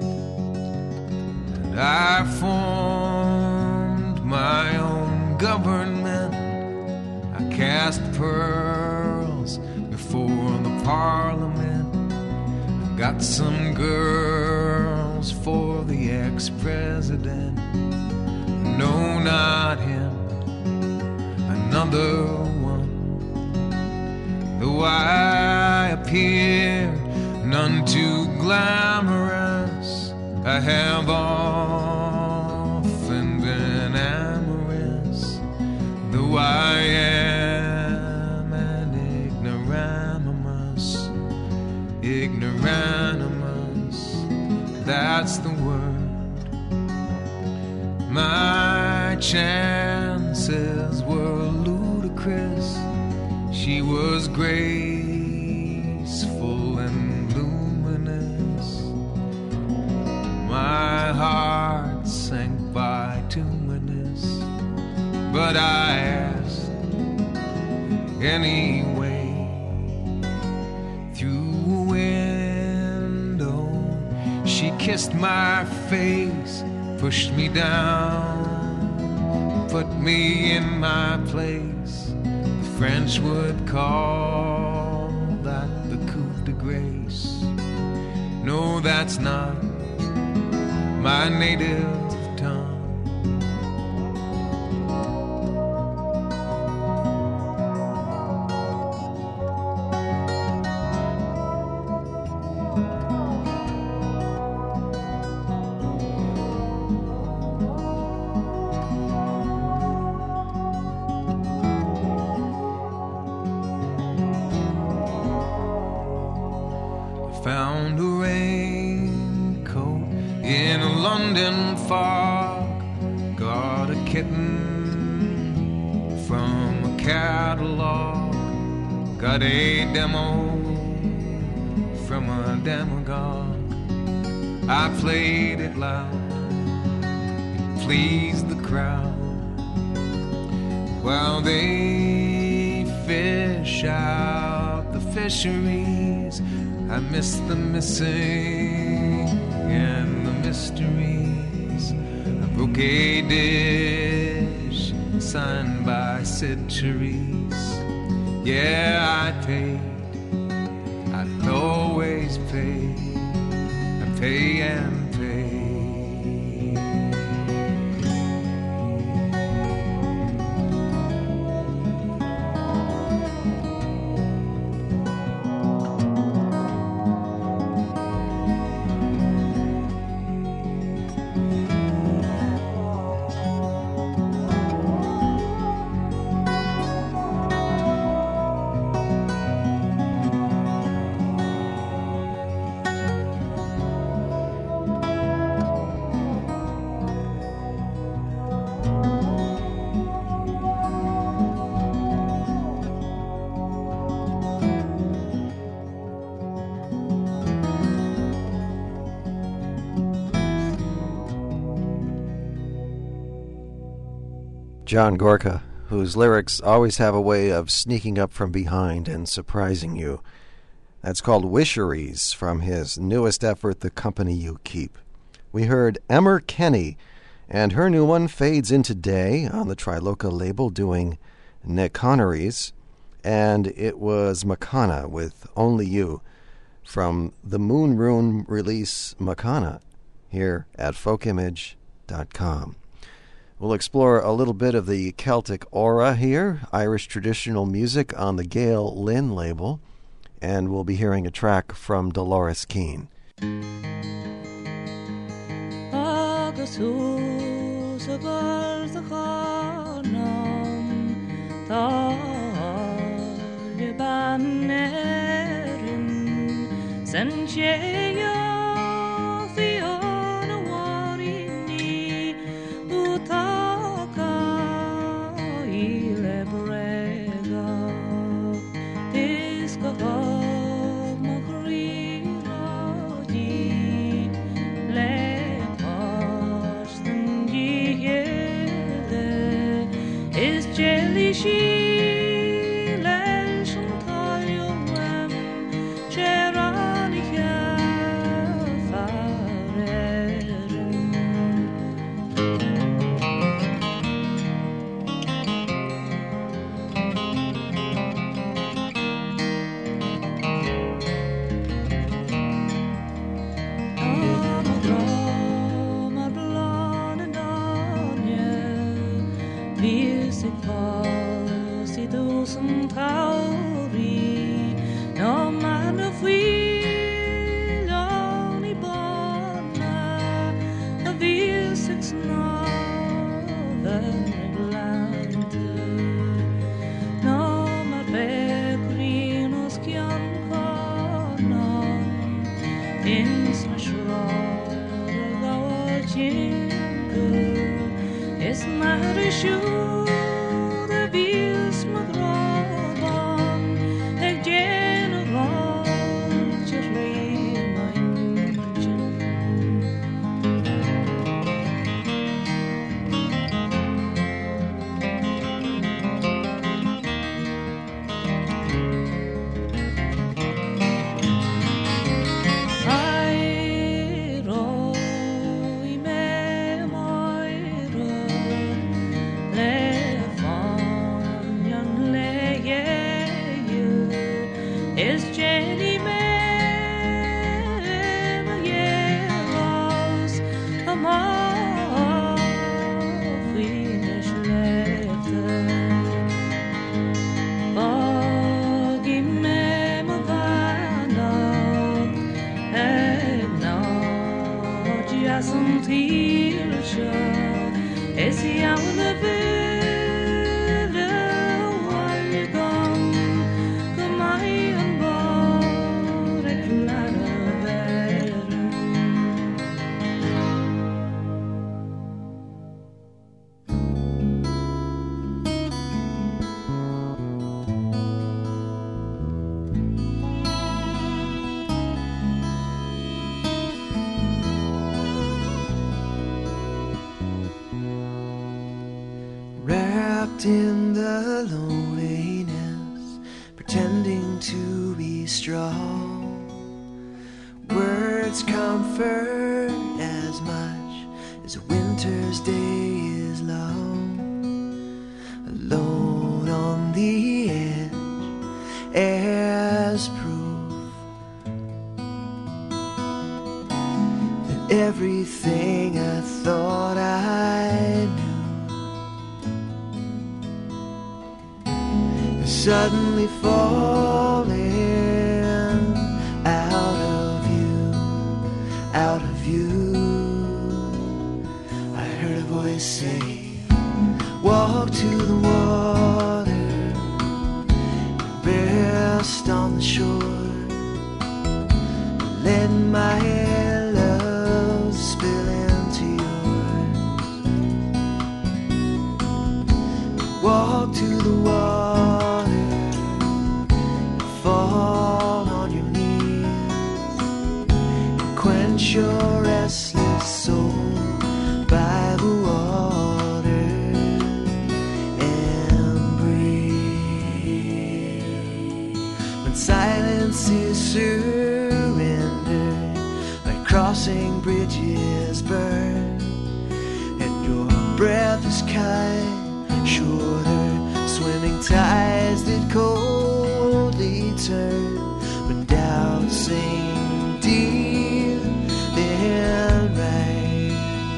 And I formed my own government. I cast pearls before the parliament. I got some girls for the ex-president. No, not him, another one. Though I appear none too glamorous, I have often been amorous. Though I am an ignoramus, ignoramus, that's the word. My chances were ludicrous. She was graceful and luminous. My heart sank by bituminous, but I asked anyway. Through a window, she kissed my face, pushed me down, put me in my place. The French would call that the coup de grace. No, that's not my native tongue. Found a raincoat in a London fog. Got a kitten from a catalog. Got a demo from a demagogue. I played it loud, it pleased the crowd, while they fish out the fisheries. I miss the missing and the mysteries. I broke a dish signed by centuries. Yeah, I paid, I'd always pay. I pay and pay. John Gorka, whose lyrics always have a way of sneaking up from behind and surprising you. That's called Wisheries, from his newest effort, The Company You Keep. We heard Emmer Kenny, and her new one, Fades Into Day, on the Triloka label, doing Nick Connery's. and it was Makana with Only You from the Moon Rune release Makana here at folk image dot com. We'll explore a little bit of the Celtic aura here, Irish traditional music on the Gail Lynn label, and we'll be hearing a track from Dolores Keane. In the loneliness, pretending to be strong, words comfort as much as a winter's day is long. Alone on the edge as proof that everything I thought I knew suddenly falling out of view, out of view. I heard a voice say, walk to the water, rest on the shore, let my love spill into yours. Walk to the water, fall on your knees, and quench your restless soul by the water and breathe. When silence is surrendered, like crossing bridges burn, and your breath is kind, shorter, swimming tides that cold return, but doubts seem deep and right,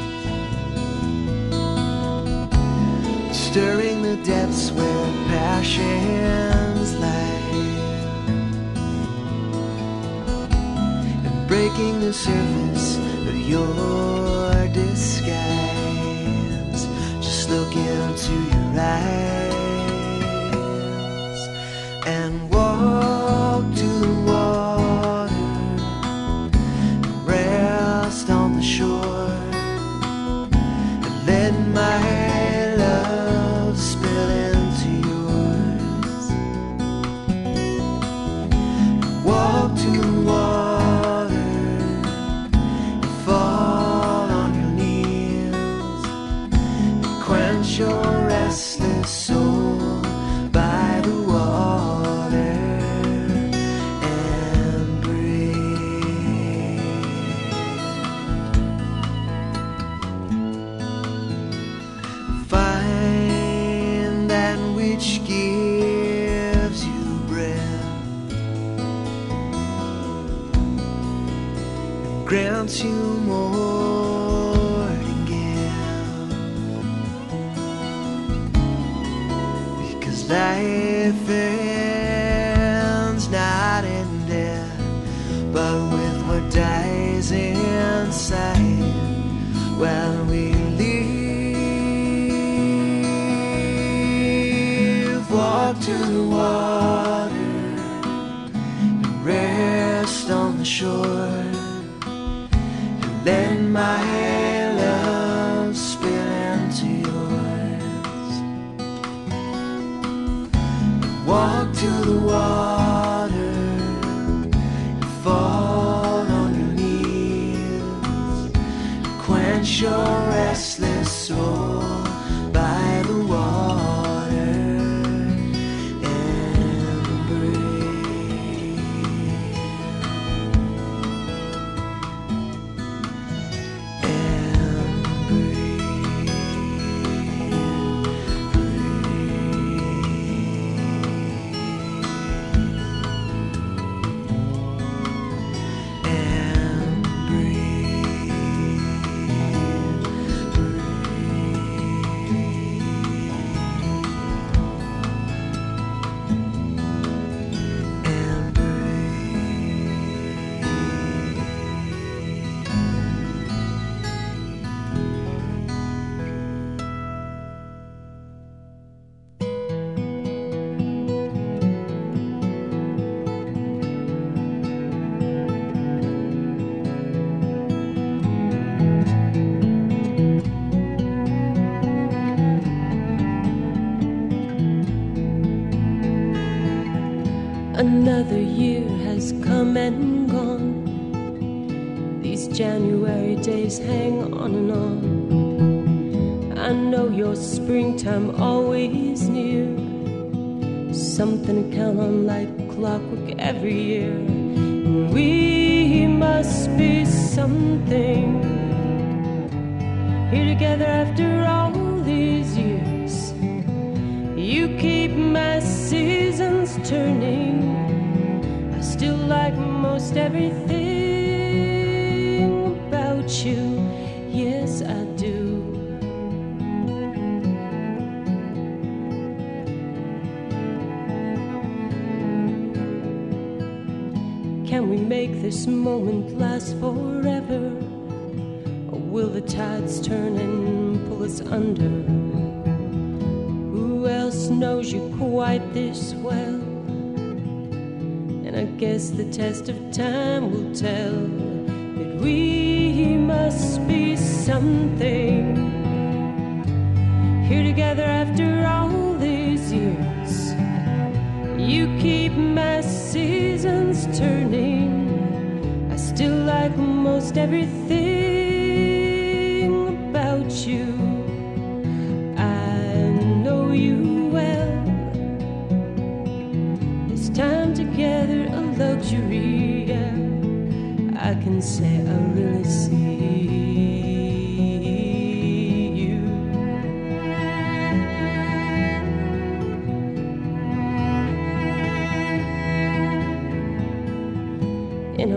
stirring the depths where passions lie, and breaking the surface of your disguise. Just look into your eyes and walk to the water, rest on the shore, and let my love spill into yours. Walk to the water and fall on your knees, and quench your restless soul by the water and breathe. Find that which gives you breath, and grants you more to give, because life ends not in death, but with what dies inside while we leave. Walk to the water and rest on the shore, and let my love spill into yours. Walk to the water and fall on your knees, quench your restless soul by the water and breathe. And breathe, and and Another year has come and gone. These January days hang on and on. I know your springtime always near, something to count on like clockwork every year. And we must be something here together after all these years. You keep my seasons turning. I still like most everything about you. Yes, I do. Can we make this moment last forever? Or will the tides turn and pull us under? Who else knows you quite this well? And I guess the test of time will tell that we must be something here together after all these years. You keep my seasons turning. I still like most everything about you. I know you well. This time together a luxury, yeah. I can say I really see you.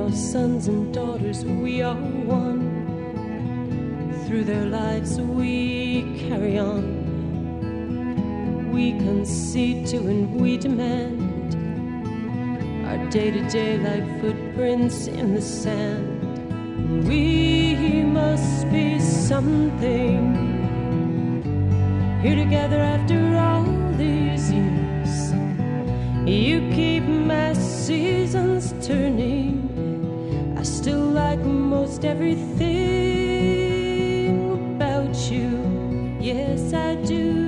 now sons and daughters, we are one. Through their lives we carry on. We concede to and we demand our day-to-day life footprints in the sand. We must be something here together after all these years. You keep my seasons turning. I still like most everything about you. Yes, I do.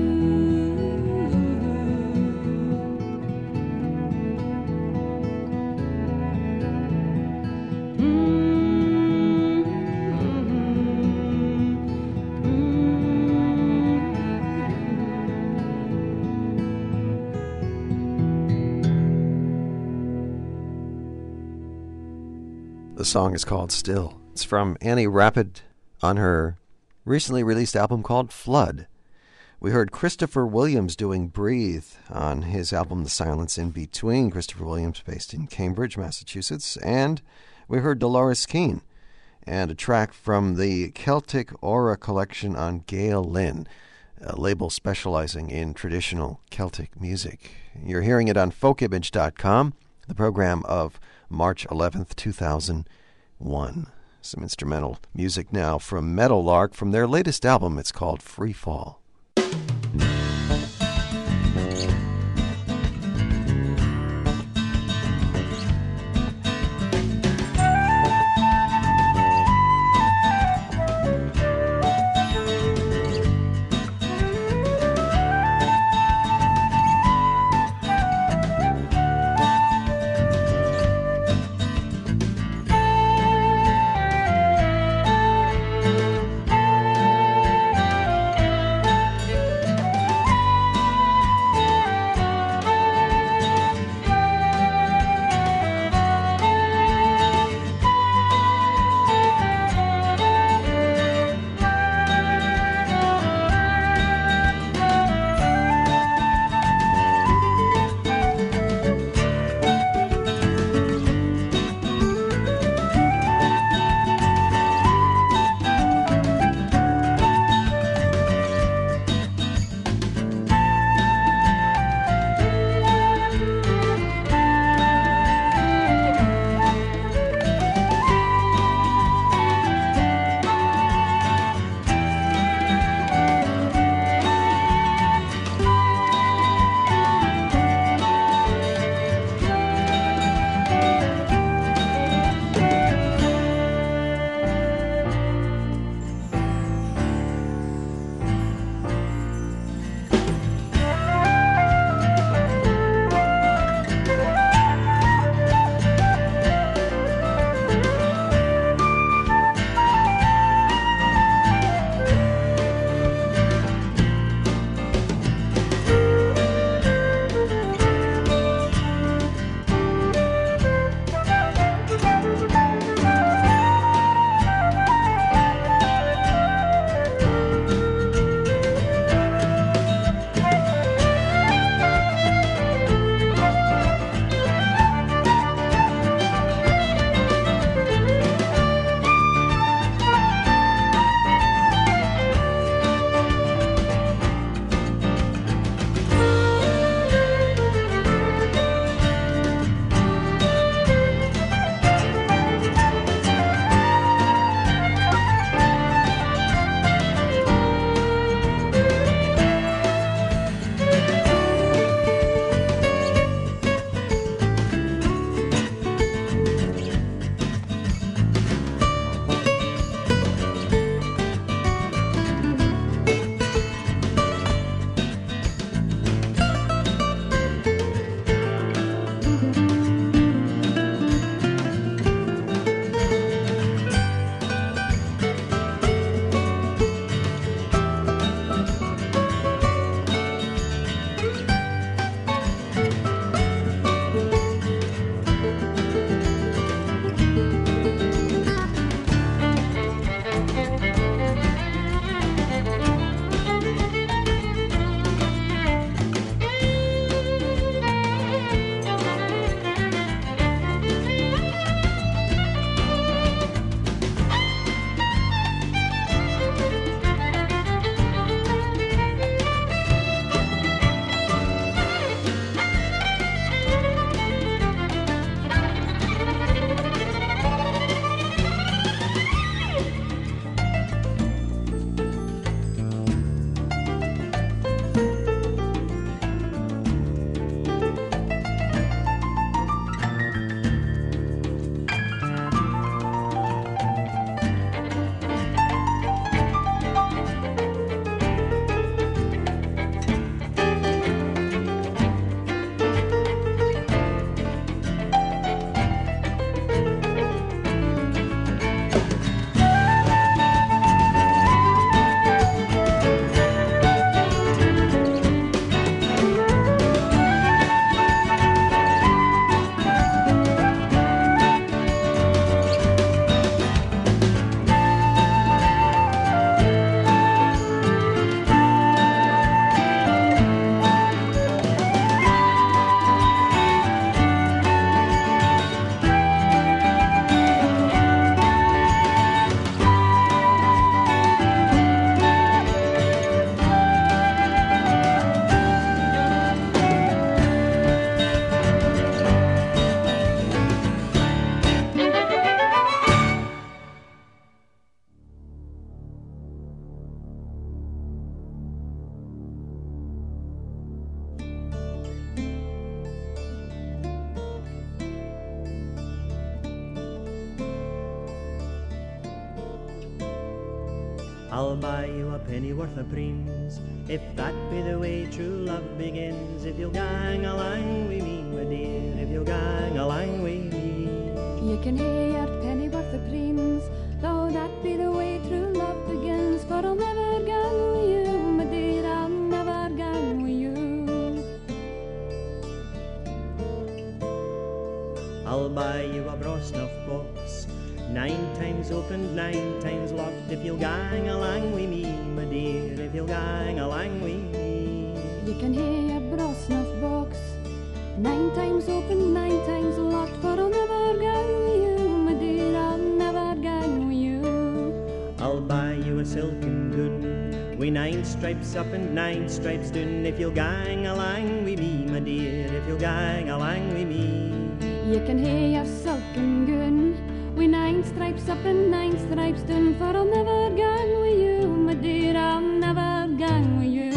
The song is called Still. It's from Annie Rapid on her recently released album called Flood. We heard Christopher Williams doing Breathe on his album The Silence in Between. Christopher Williams, based in Cambridge, Massachusetts. And we heard Dolores Keane and a track from the Celtic Aura collection on Gail Lynn, a label specializing in traditional Celtic music. You're hearing it on folk image dot com, the program of March eleventh, two thousand one. Some instrumental music now from Meadowlark from their latest album. It's called Free Fall. Thank I'll buy you a penny worth of preens, if that be the way true love begins. If you'll gang along with me, my dear, if you'll gang along with me. You can hear your penny worth of preens, though that be the way true love begins. For I'll never gang with you, my dear, I'll never gang with you. I'll buy you a brass snuff box, nine times opened, nine times locked. If you'll gang along with me, my dear, if you'll gang along with me. You can hear your brass snuff box, nine times open, nine times locked. For I'll never gang with you, my dear, I'll never gang with you. I'll buy you a silken gown, with nine stripes up and nine stripes down. If you'll gang along with me, my dear, if you'll gang along with me. You can hear your silken gown, with nine stripes up and nine stripes down. For I'll never gang with you, my dear, I'll never gang with you.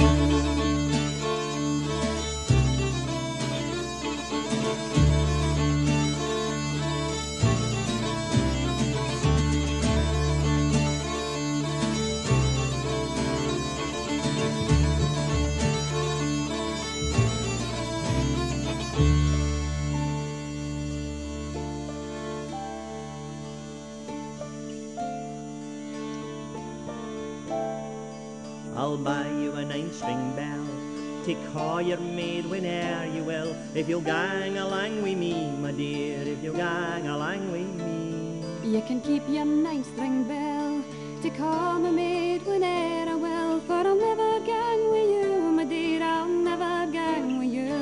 I'll buy you a nine-string bell, take call your maid whene'er you will. If you'll gang along with me, my dear, if you'll gang along with me. You can keep your nine-string bell to call my maid whene'er I will. For I'll never gang with you, my dear, I'll never gang with you.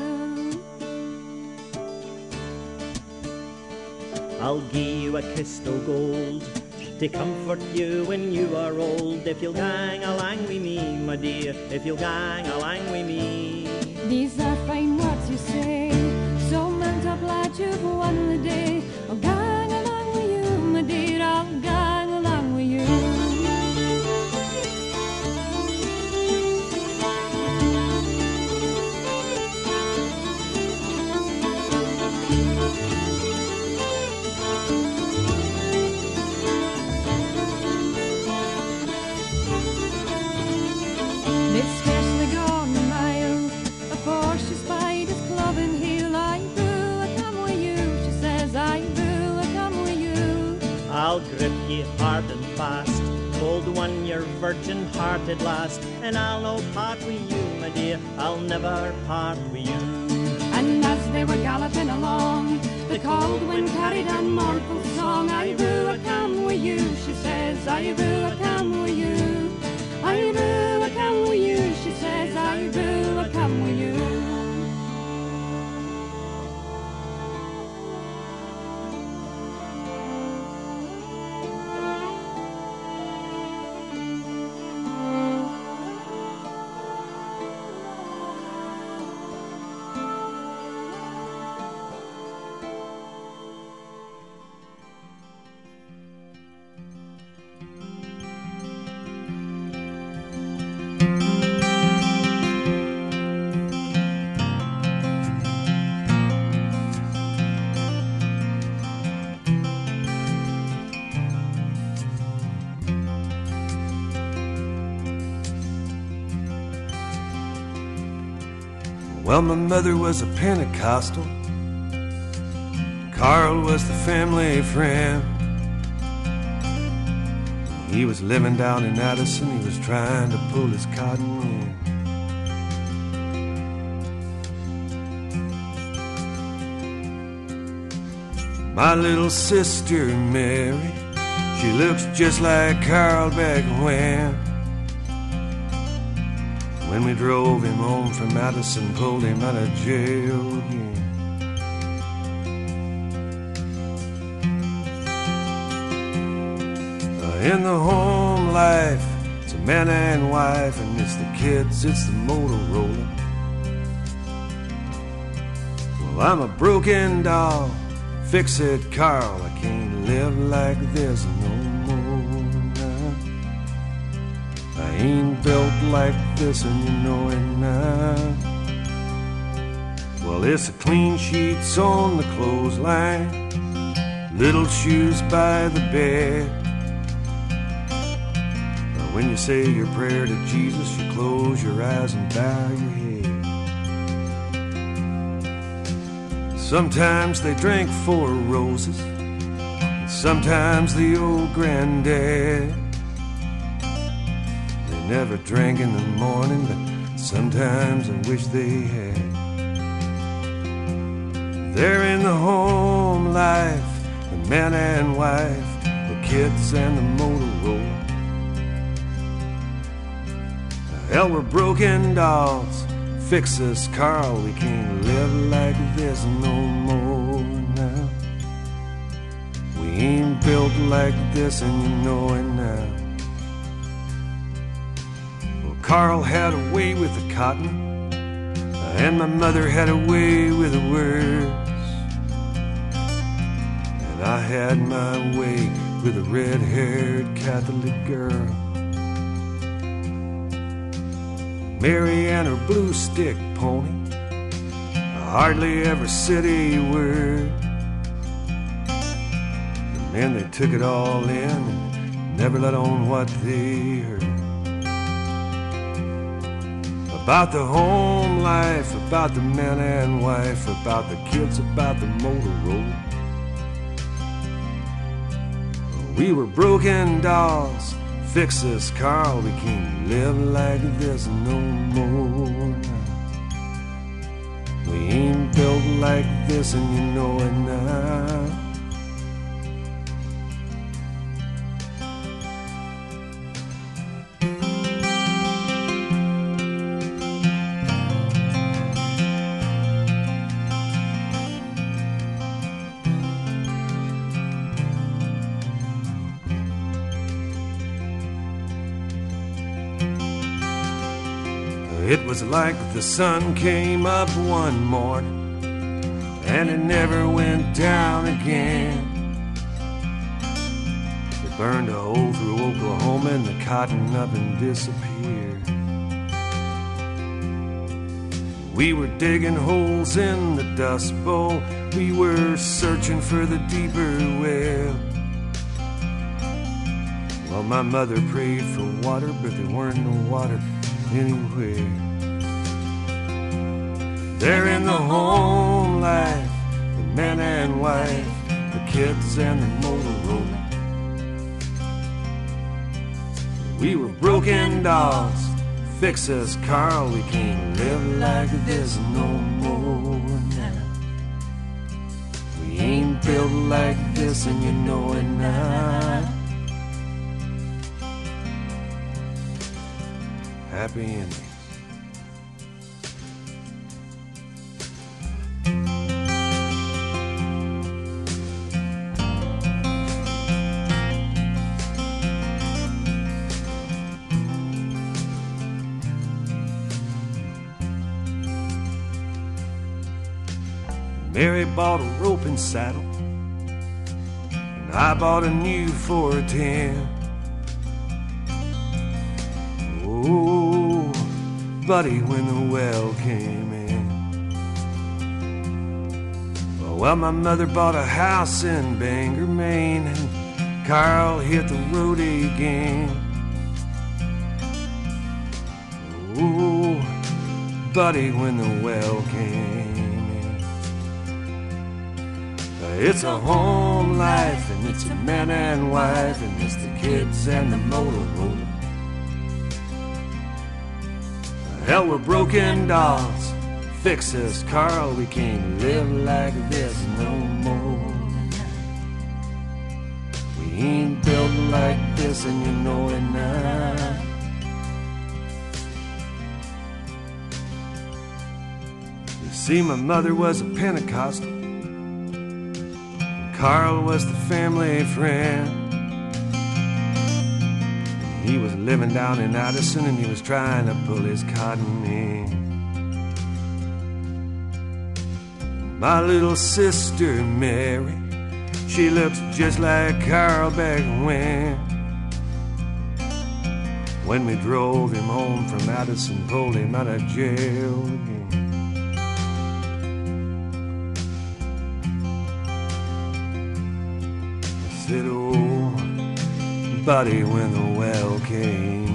I'll give you a kiss o' gold to comfort you when you are old. If you'll gang along with me, my dear, if you'll gang along with me. These are fine words you say, so meant up lad you've won the day. I'll gang along with you, my dear, I'll gang along with you. They've scarcely gone a mile before she spied his club and heel. I boo, I come with you, she says. I boo, I come with you. I'll grip ye hard and fast, old one, your virgin heart at last. And I'll no part with you, my dear, I'll never part with you. And as they were galloping along, the cold wind carried a mournful song. I boo, I come with you, she says. I boo, I come with you. I boo, I come with you, she says. I boo, I come with you. Well, my mother was a Pentecostal, Carl was the family friend. He was living down in Addison, he was trying to pull his cotton in. My little sister Mary, she looks just like Carl back when. When we drove him home from Addison, pulled him out of jail again. In the home life, it's a man and wife, and it's the kids, it's the Motorola. Well, I'm a broken doll, fix it, Carl, I can't live like this no more now. I ain't built like this, and you know it now. Well, it's the clean sheets on the clothesline, little shoes by the bed. When you say your prayer to Jesus, you close your eyes and bow your head. Sometimes they drank four roses, and sometimes the old granddad. They never drank in the morning, but sometimes I wish they had. They're in the home life, the man and wife, the kids and the Motorola. Hell, we're broken dolls. Fix us, Carl. We can't live like this no more now. We ain't built like this, and you know it now. Well, Carl had a way with the cotton, and my mother had a way with the words, and I had my way with a red-haired Catholic girl. Mary and her blue stick pony, I hardly ever said a word. And then they took it all in and never let on what they heard. About the home life, about the man and wife, about the kids, about the Motorola. We were broken dolls. Fix us, Carl, we can't live like this no more now. We ain't built like this, and you know it now. It was like the sun came up one morning and it never went down again. It burned a hole through Oklahoma and the cotton up and disappeared. We were digging holes in the dust bowl. We were searching for the deeper well. Well, my mother prayed for water, but there weren't no water anywhere. They're in the home life, the man and wife, the kids and the Motorola. We were broken dolls. Fix us, Carl, we can't live like this no more now. We ain't built like this, and you know it now. Happy endings. Mary bought a rope and saddle, and I bought a new four ten. Oh, buddy, when the well came in. Well, my mother bought a house in Bangor, Maine, and Carl hit the road again. Oh, buddy, when the well came. It's a home life, and it's a man and wife, and it's the kids and the Motorola. Hell, we're broken dolls. Fix us, Carl, we can't live like this no more. We ain't built like this, and you know it now. You see, my mother was a Pentecostal, Carl was the family friend. He was living down in Addison and he was trying to pull his cotton in. My little sister Mary, she looks just like Carl back when. When we drove him home from Addison, pulled him out of jail again. Said, oh, buddy, when the well came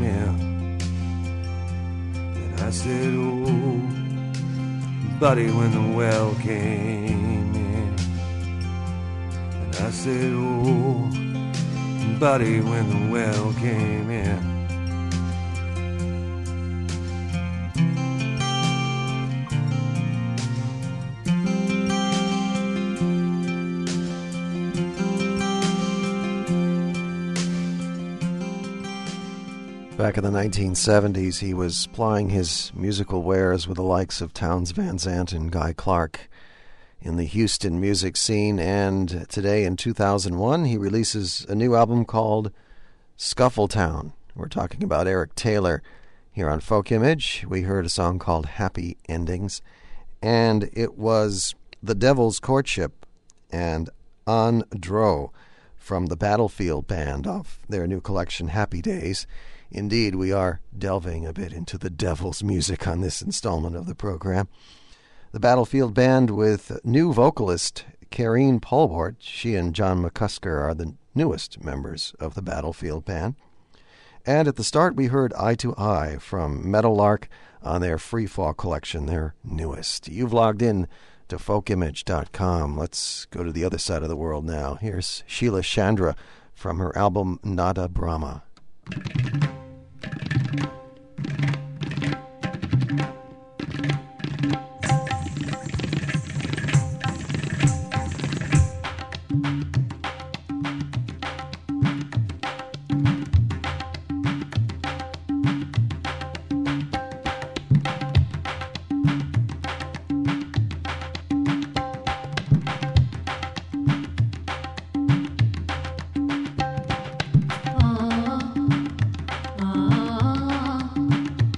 I said, oh, buddy, when the well came in. And I said, oh, buddy, when the well came in. Back in the nineteen seventies, he was plying his musical wares with the likes of Townes Van Zandt and Guy Clark in the Houston music scene, and today in two thousand one, he releases a new album called Scuffletown. We're talking about Eric Taylor here on Folk Image. We heard a song called Happy Endings, and it was The Devil's Courtship and On Dro from the Battlefield Band off their new collection, Happy Days. Indeed, we are delving a bit into the devil's music on this installment of the program. The Battlefield Band with new vocalist Karine Polwart. She and John McCusker are the newest members of the Battlefield Band. And at the start, we heard Eye to Eye from Meadowlark on their Freefall collection, their newest. You've logged in to folk image dot com. Let's go to the other side of the world now. Here's Sheila Chandra from her album Nada Brahma. Ah, ah, ah.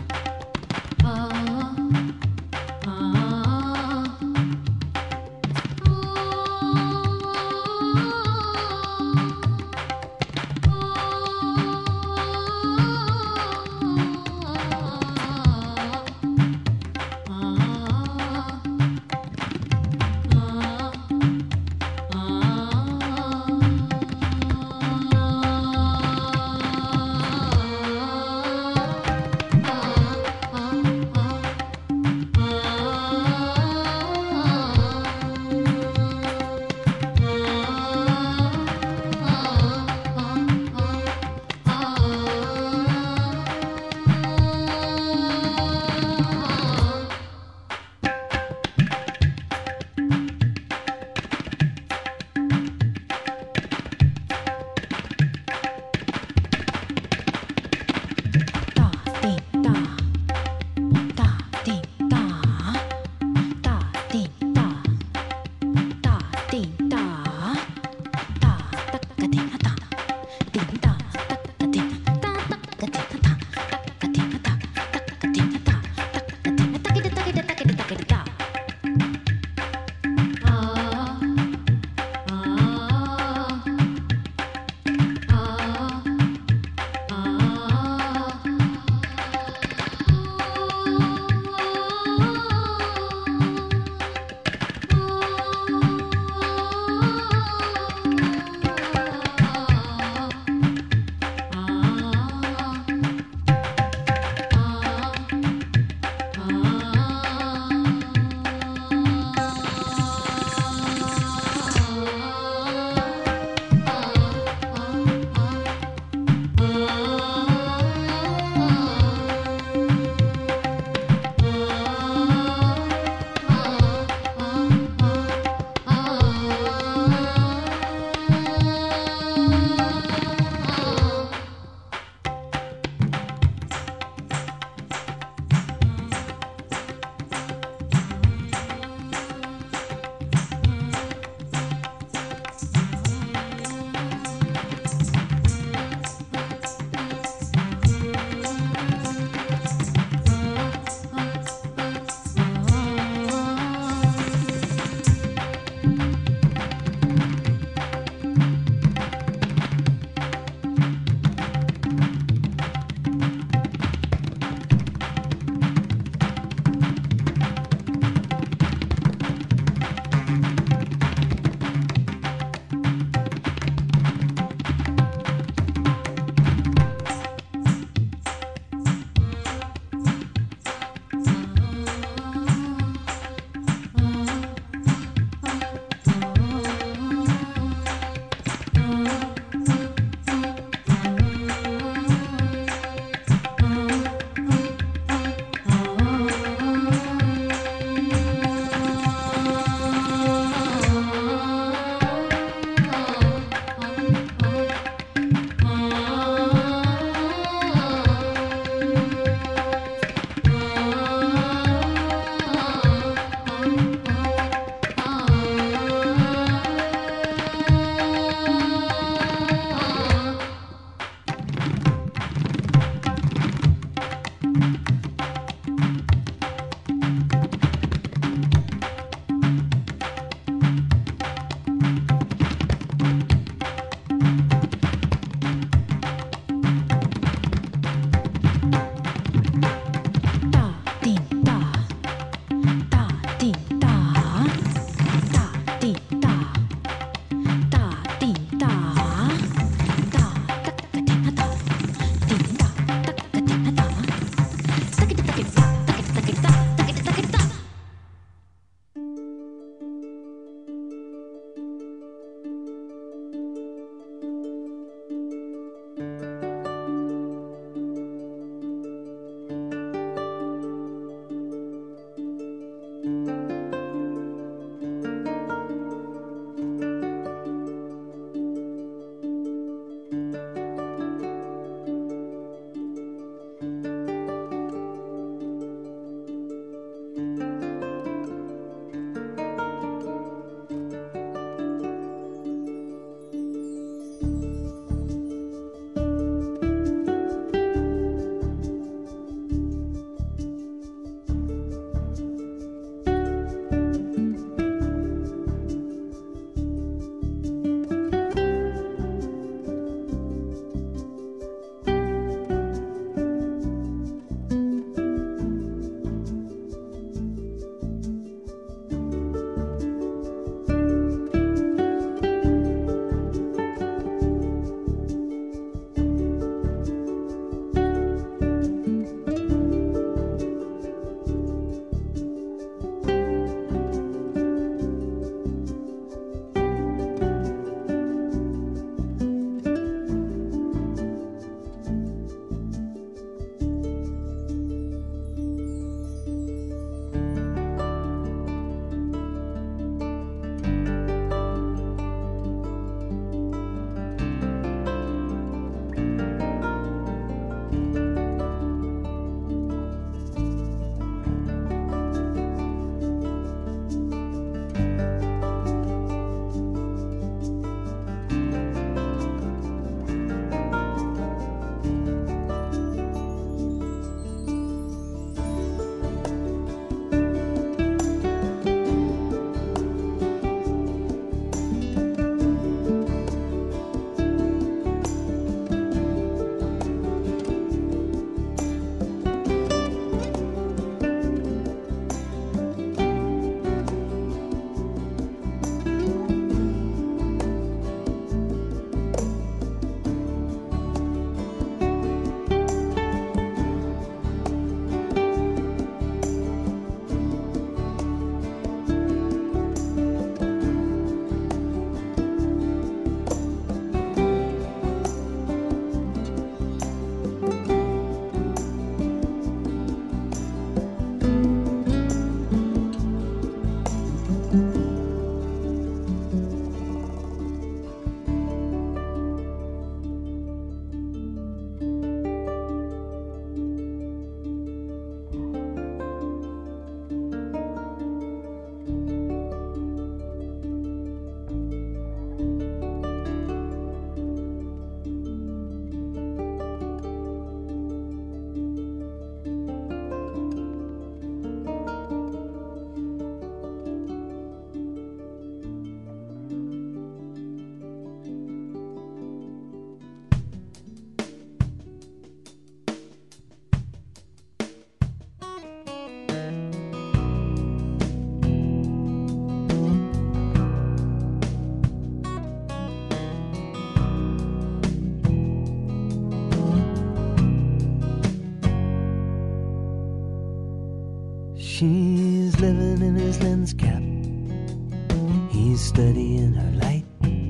She's living in his lens cap. He's studying her light,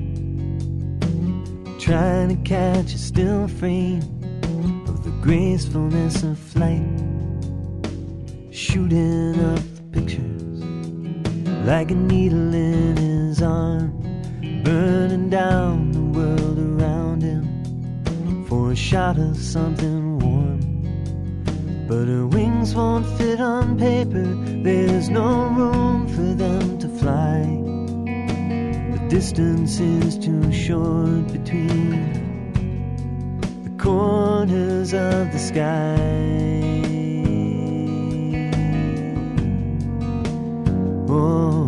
trying to catch a still frame of the gracefulness of flight, shooting up the pictures like a needle in his arm, burning down the world around him for a shot of something warm. But her wings won't fit on paper, there's no room for them to fly. The distance is too short between the corners of the sky. Oh,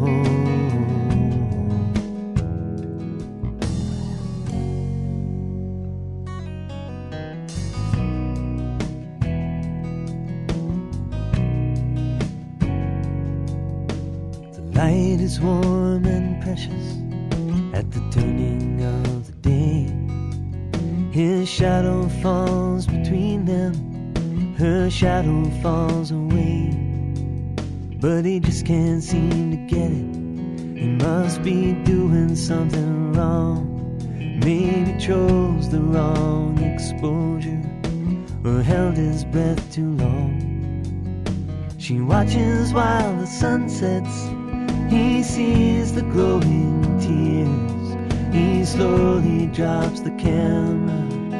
light is warm and precious at the turning of the day. His shadow falls between them, her shadow falls away. But he just can't seem to get it. He must be doing something wrong. Maybe chose the wrong exposure or held his breath too long. She watches while the sun sets. He sees the glowing tears. He slowly drops the camera.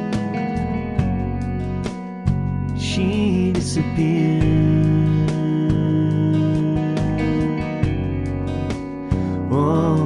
She disappears. Oh.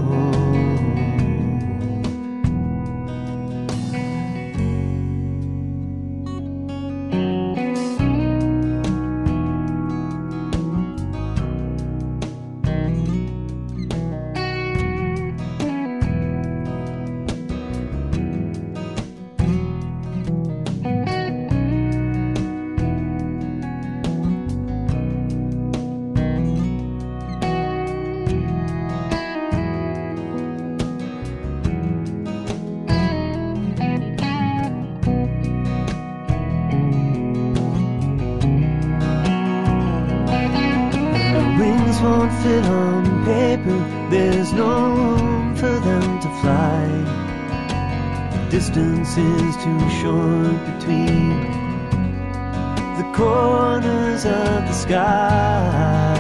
Won't fit on paper, there's no room for them to fly. The distance is too short between the corners of the sky.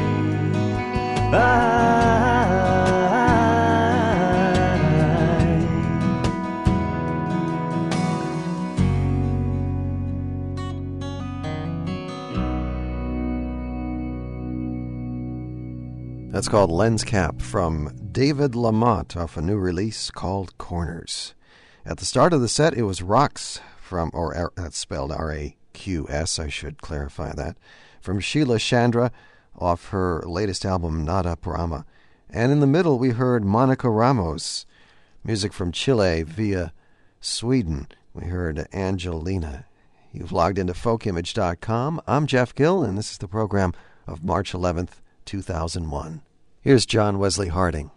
That's called Lens Cap from David Lamont off a new release called Corners. At the start of the set, it was Raqs from, or that's spelled R A Q S, I should clarify that, from Sheila Chandra off her latest album, Nada Brahma. And in the middle, we heard Monica Ramos, music from Chile via Sweden. We heard Angelina. You've logged into folk image dot com. I'm Jeff Gill, and this is the program of March eleventh, two thousand one. Here's John Wesley Harding.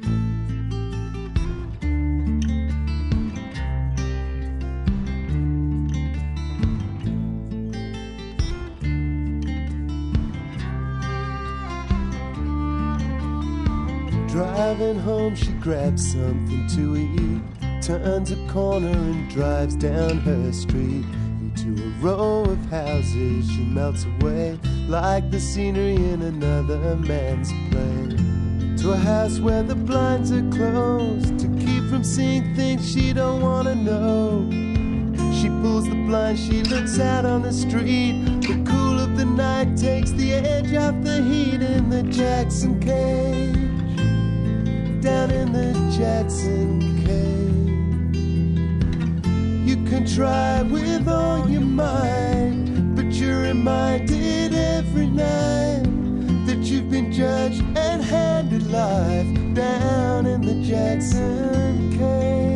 Driving home, she grabs something to eat, turns a corner and drives down her street. Into a row of houses she melts away, like the scenery in another man's play. To a house where the blinds are closed, to keep from seeing things she don't want to know. She pulls the blind, she looks out on the street. The cool of the night takes the edge off the heat in the Jackson cage. Down in the Jackson cage. You can try with all your might, but you're reminded every night that you've been judged and handed life down in the Jackson cage.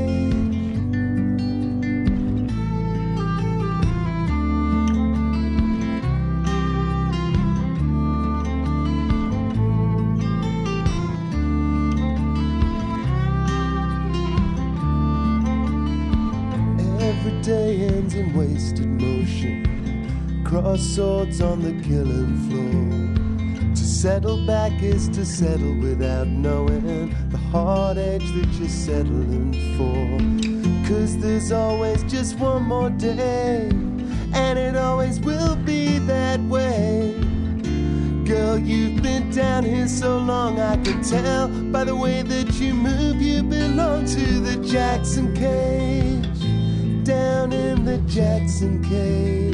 Every day ends in wasted motion, cross swords on the killing floor. settle back is to settle without knowing the heartache that you're settling for. Cause there's always just one more day, and it always will be that way. Girl, you've been down here so long, I can tell by the way that you move you belong to the Jackson Cage, down in the Jackson Cage.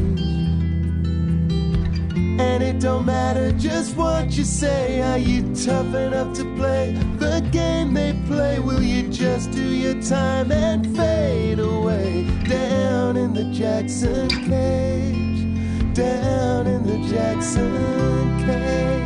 And it don't matter just what you say, are you tough enough to play the game they play? Will you just do your time and fade away? Down in the Jackson Cage, down in the Jackson Cage.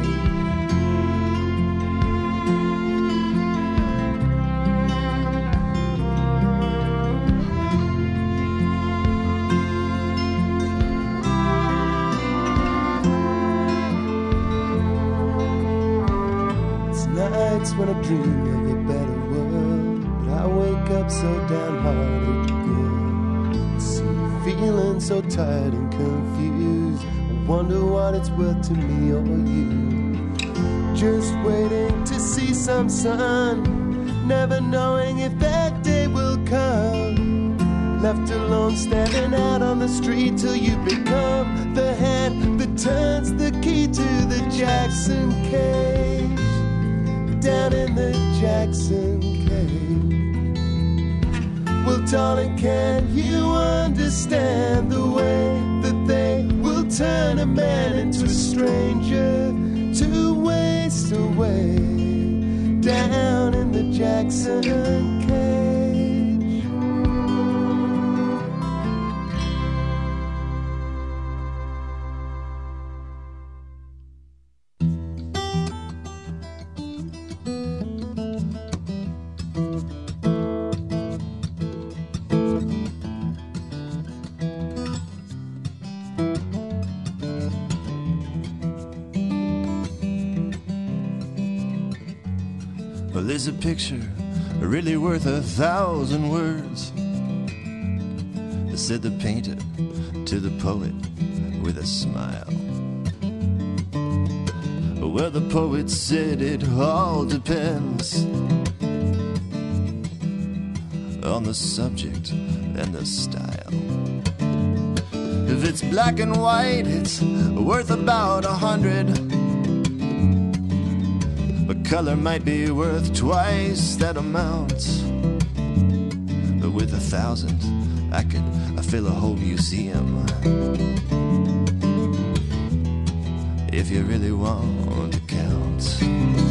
When I dream of a better world, but I wake up so downhearted again. See, feeling so tired and confused, I wonder what it's worth to me or you. Just waiting to see some sun, never knowing if that day will come. Left alone standing out on the street till you become the hand that turns the key to the Jackson Cage. Down in the Jackson Cage. Well, darling, can you understand the way that they will turn a man into a stranger to waste away? Down in the Jackson Cage. There's a picture really worth a thousand words, said the painter to the poet with a smile. Well, the poet said it all depends on the subject and the style. If it's black and white, it's worth about a hundred. Color might be worth twice that amount. But with a thousand, I could I fill a whole museum. If you really want to count.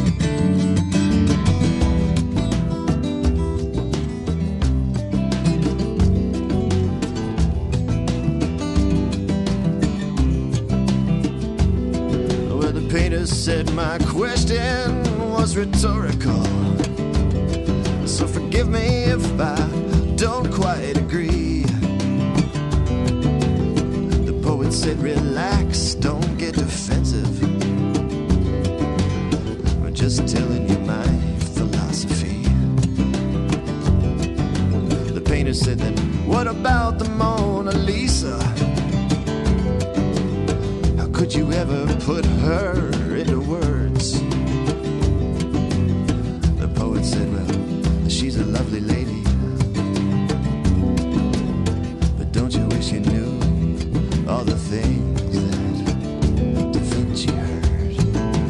Well, the painter said my question was rhetorical, so forgive me if I don't quite agree. The poet said relax, don't get defensive, I'm just telling you my philosophy. The painter said then, what about the Mona Lisa? How could you ever put her into words? Said, well, she's a lovely lady, but don't you wish you knew all the things that Da Vinci heard?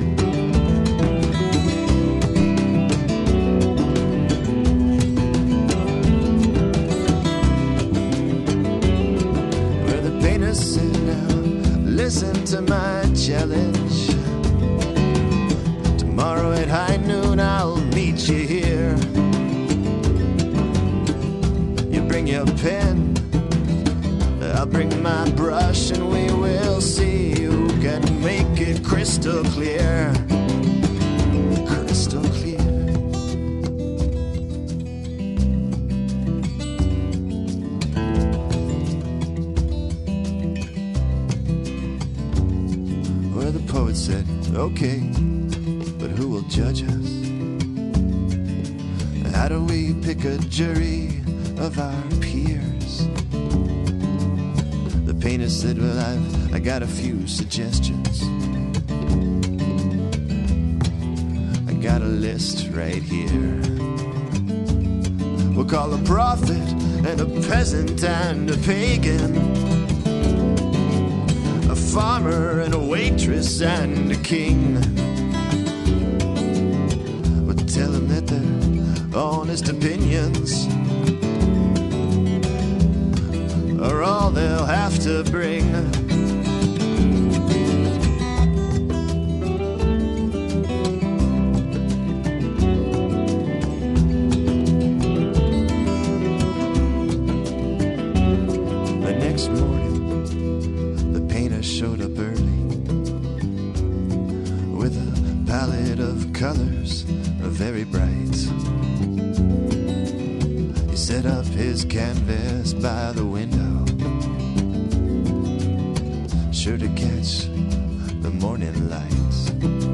Well, the painter said, now listen to my challenge. Tomorrow at high noon I'll meet you here. You bring your pen, I'll bring my brush, and we will see who can make it crystal clear. Crystal clear. Well, the poet said, okay, but who will judge us? How do we pick a jury of our peers? The painter said, well, I've I got a few suggestions. got a list right here. We'll call a prophet and a peasant and a pagan, a farmer and a waitress and a king. We'll tell them that their honest opinions are all they'll have to bring. Colors are very bright. He set up his canvas by the window, sure to catch the morning lights.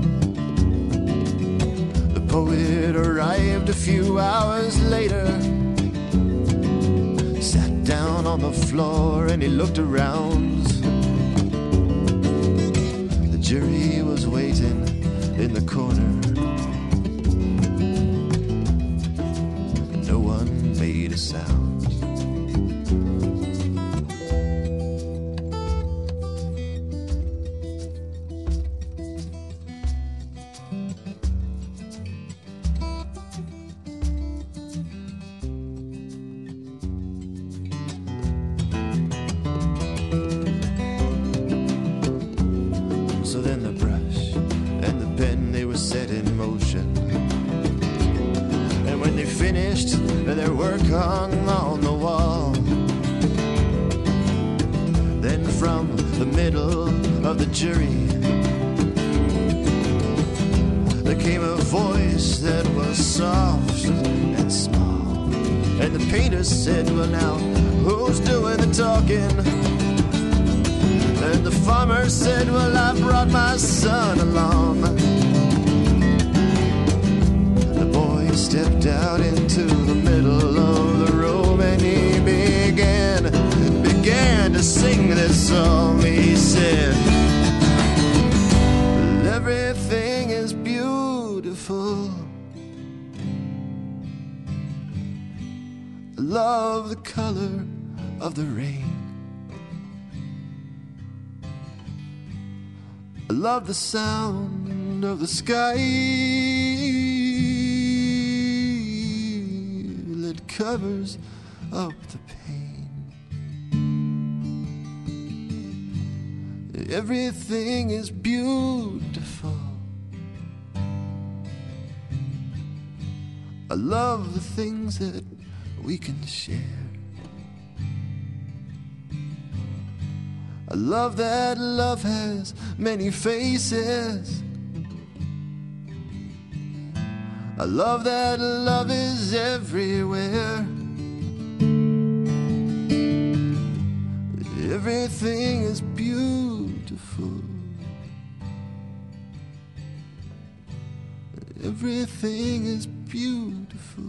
The poet arrived a few hours later, sat down on the floor and he looked around. The jury was waiting in the corner. No one made a sound. So then the brush and the pen, they were set in motion. And when they finished, their work hung on the wall. Then from the middle of the jury, there came a voice that was soft and small. And the painter said, well now, who's doing the talking? And the farmer said, well, I brought my son along. The boy stepped out into the middle of the room and he began, began to sing this song. He said, well, everything is beautiful. I love the color of the rain. I love the sound of the sky that covers up the pain. Everything is beautiful. I love the things that we can share. I love that love has many faces. I love that love is everywhere. Everything is beautiful. Everything is beautiful.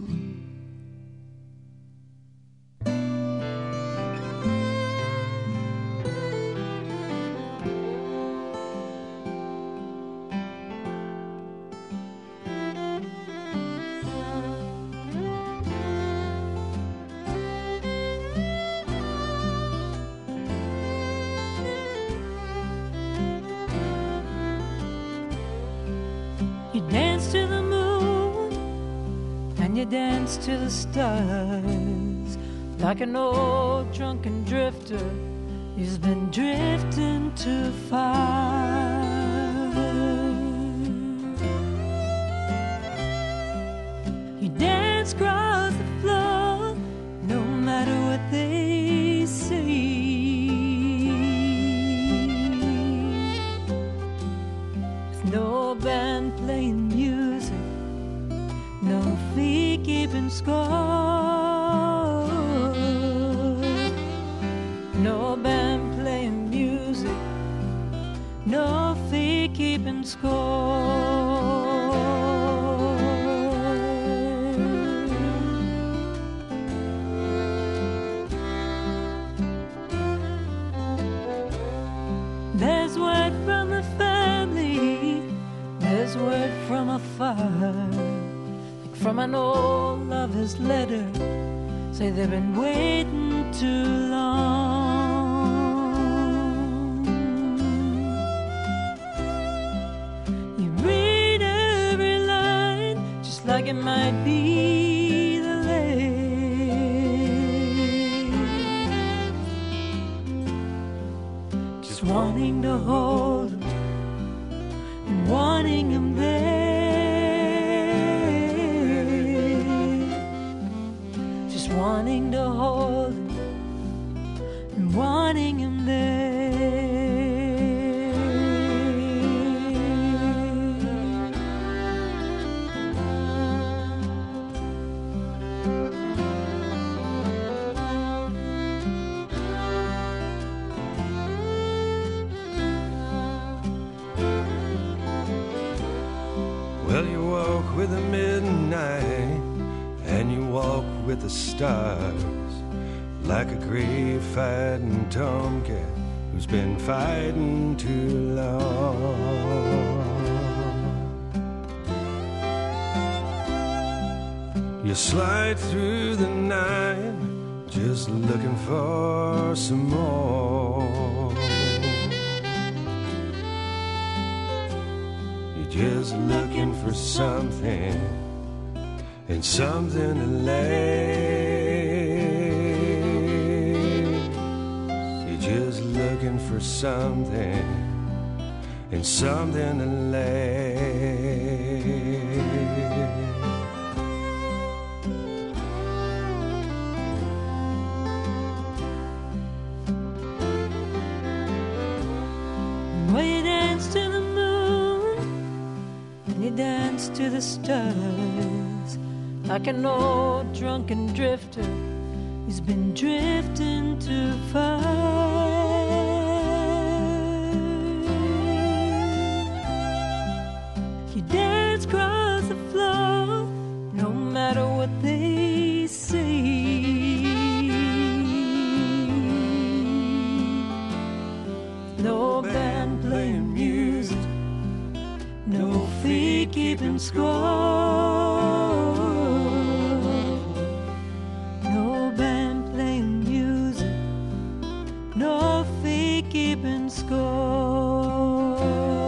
You dance to the moon and you dance to the stars. Like an old drunken drifter, you've been drifting too far. You dance across the floor, no matter what they say. No band playing music, no fee keeping score. No band playing music, no fee keeping score. There's word from the family, there's word from a fire, like from an old lover's letter. Say they've been waiting too long. You read every line just like it might be the last. Just wanting to hold him and wanting him there. Wanting to hold him and wanting him there. Well, you walk with the midnight and you walk with the stars, like a great fighting tomcat who's been fighting too long. You slide through the night just looking for some more. You're just looking for something and something to lay. You're just looking for something and something to lay. Well, you dance to the moon and you dance to the stars, like an old drunken drifter who's been drifting too far. You dance across the floor, no matter what they say. No band playing music, no feet keeping score. Keeping score.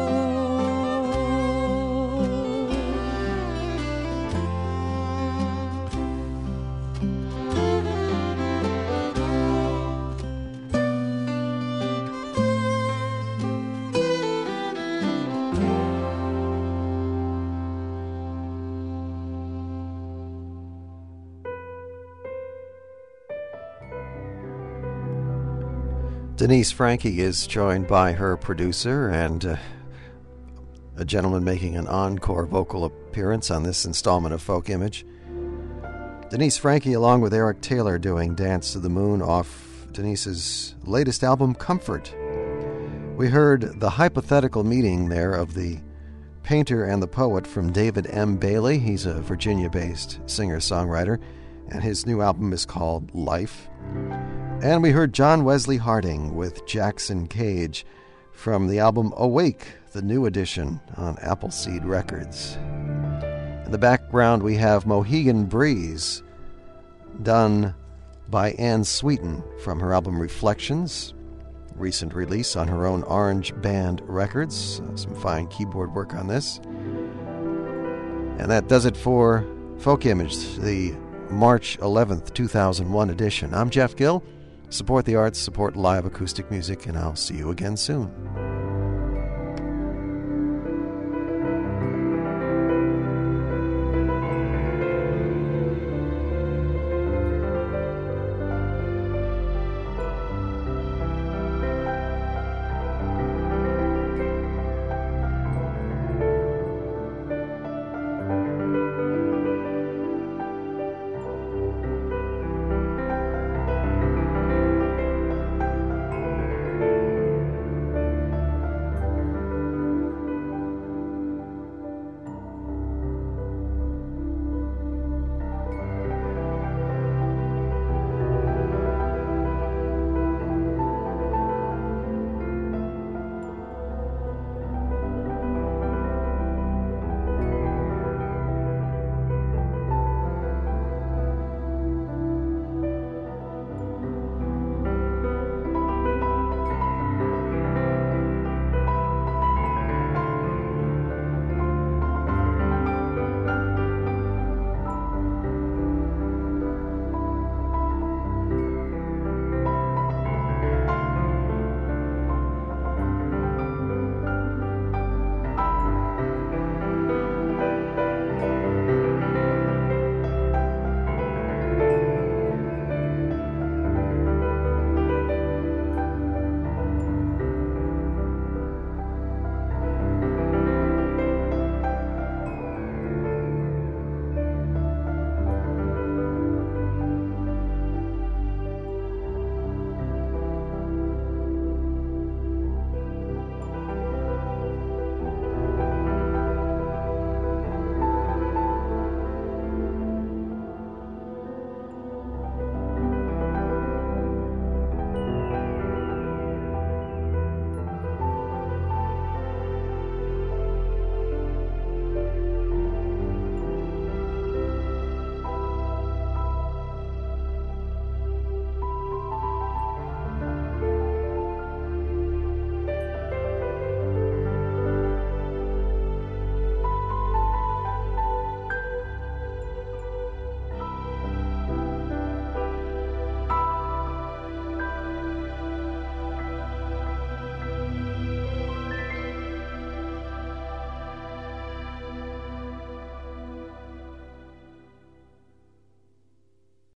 Denise Franke is joined by her producer and uh, a gentleman making an encore vocal appearance on this installment of Folk Image. Denise Franke along with Eric Taylor doing Dance to the Moon off Denise's latest album, Comfort. We heard the hypothetical meeting there of the painter and the poet from David M. Bailey. He's a Virginia-based singer-songwriter, and his new album is called Life. And we heard John Wesley Harding with Jackson Cage from the album Awake, the new edition on Appleseed Records. In the background we have Mohegan Breeze, done by Ann Sweeten from her album Reflections, recent release on her own Orange Band Records. Uh, some fine keyboard work on this. And that does it for Folk Image, the March eleventh, two thousand one edition. I'm Jeff Gill. Support the arts, support live acoustic music, and I'll see you again soon.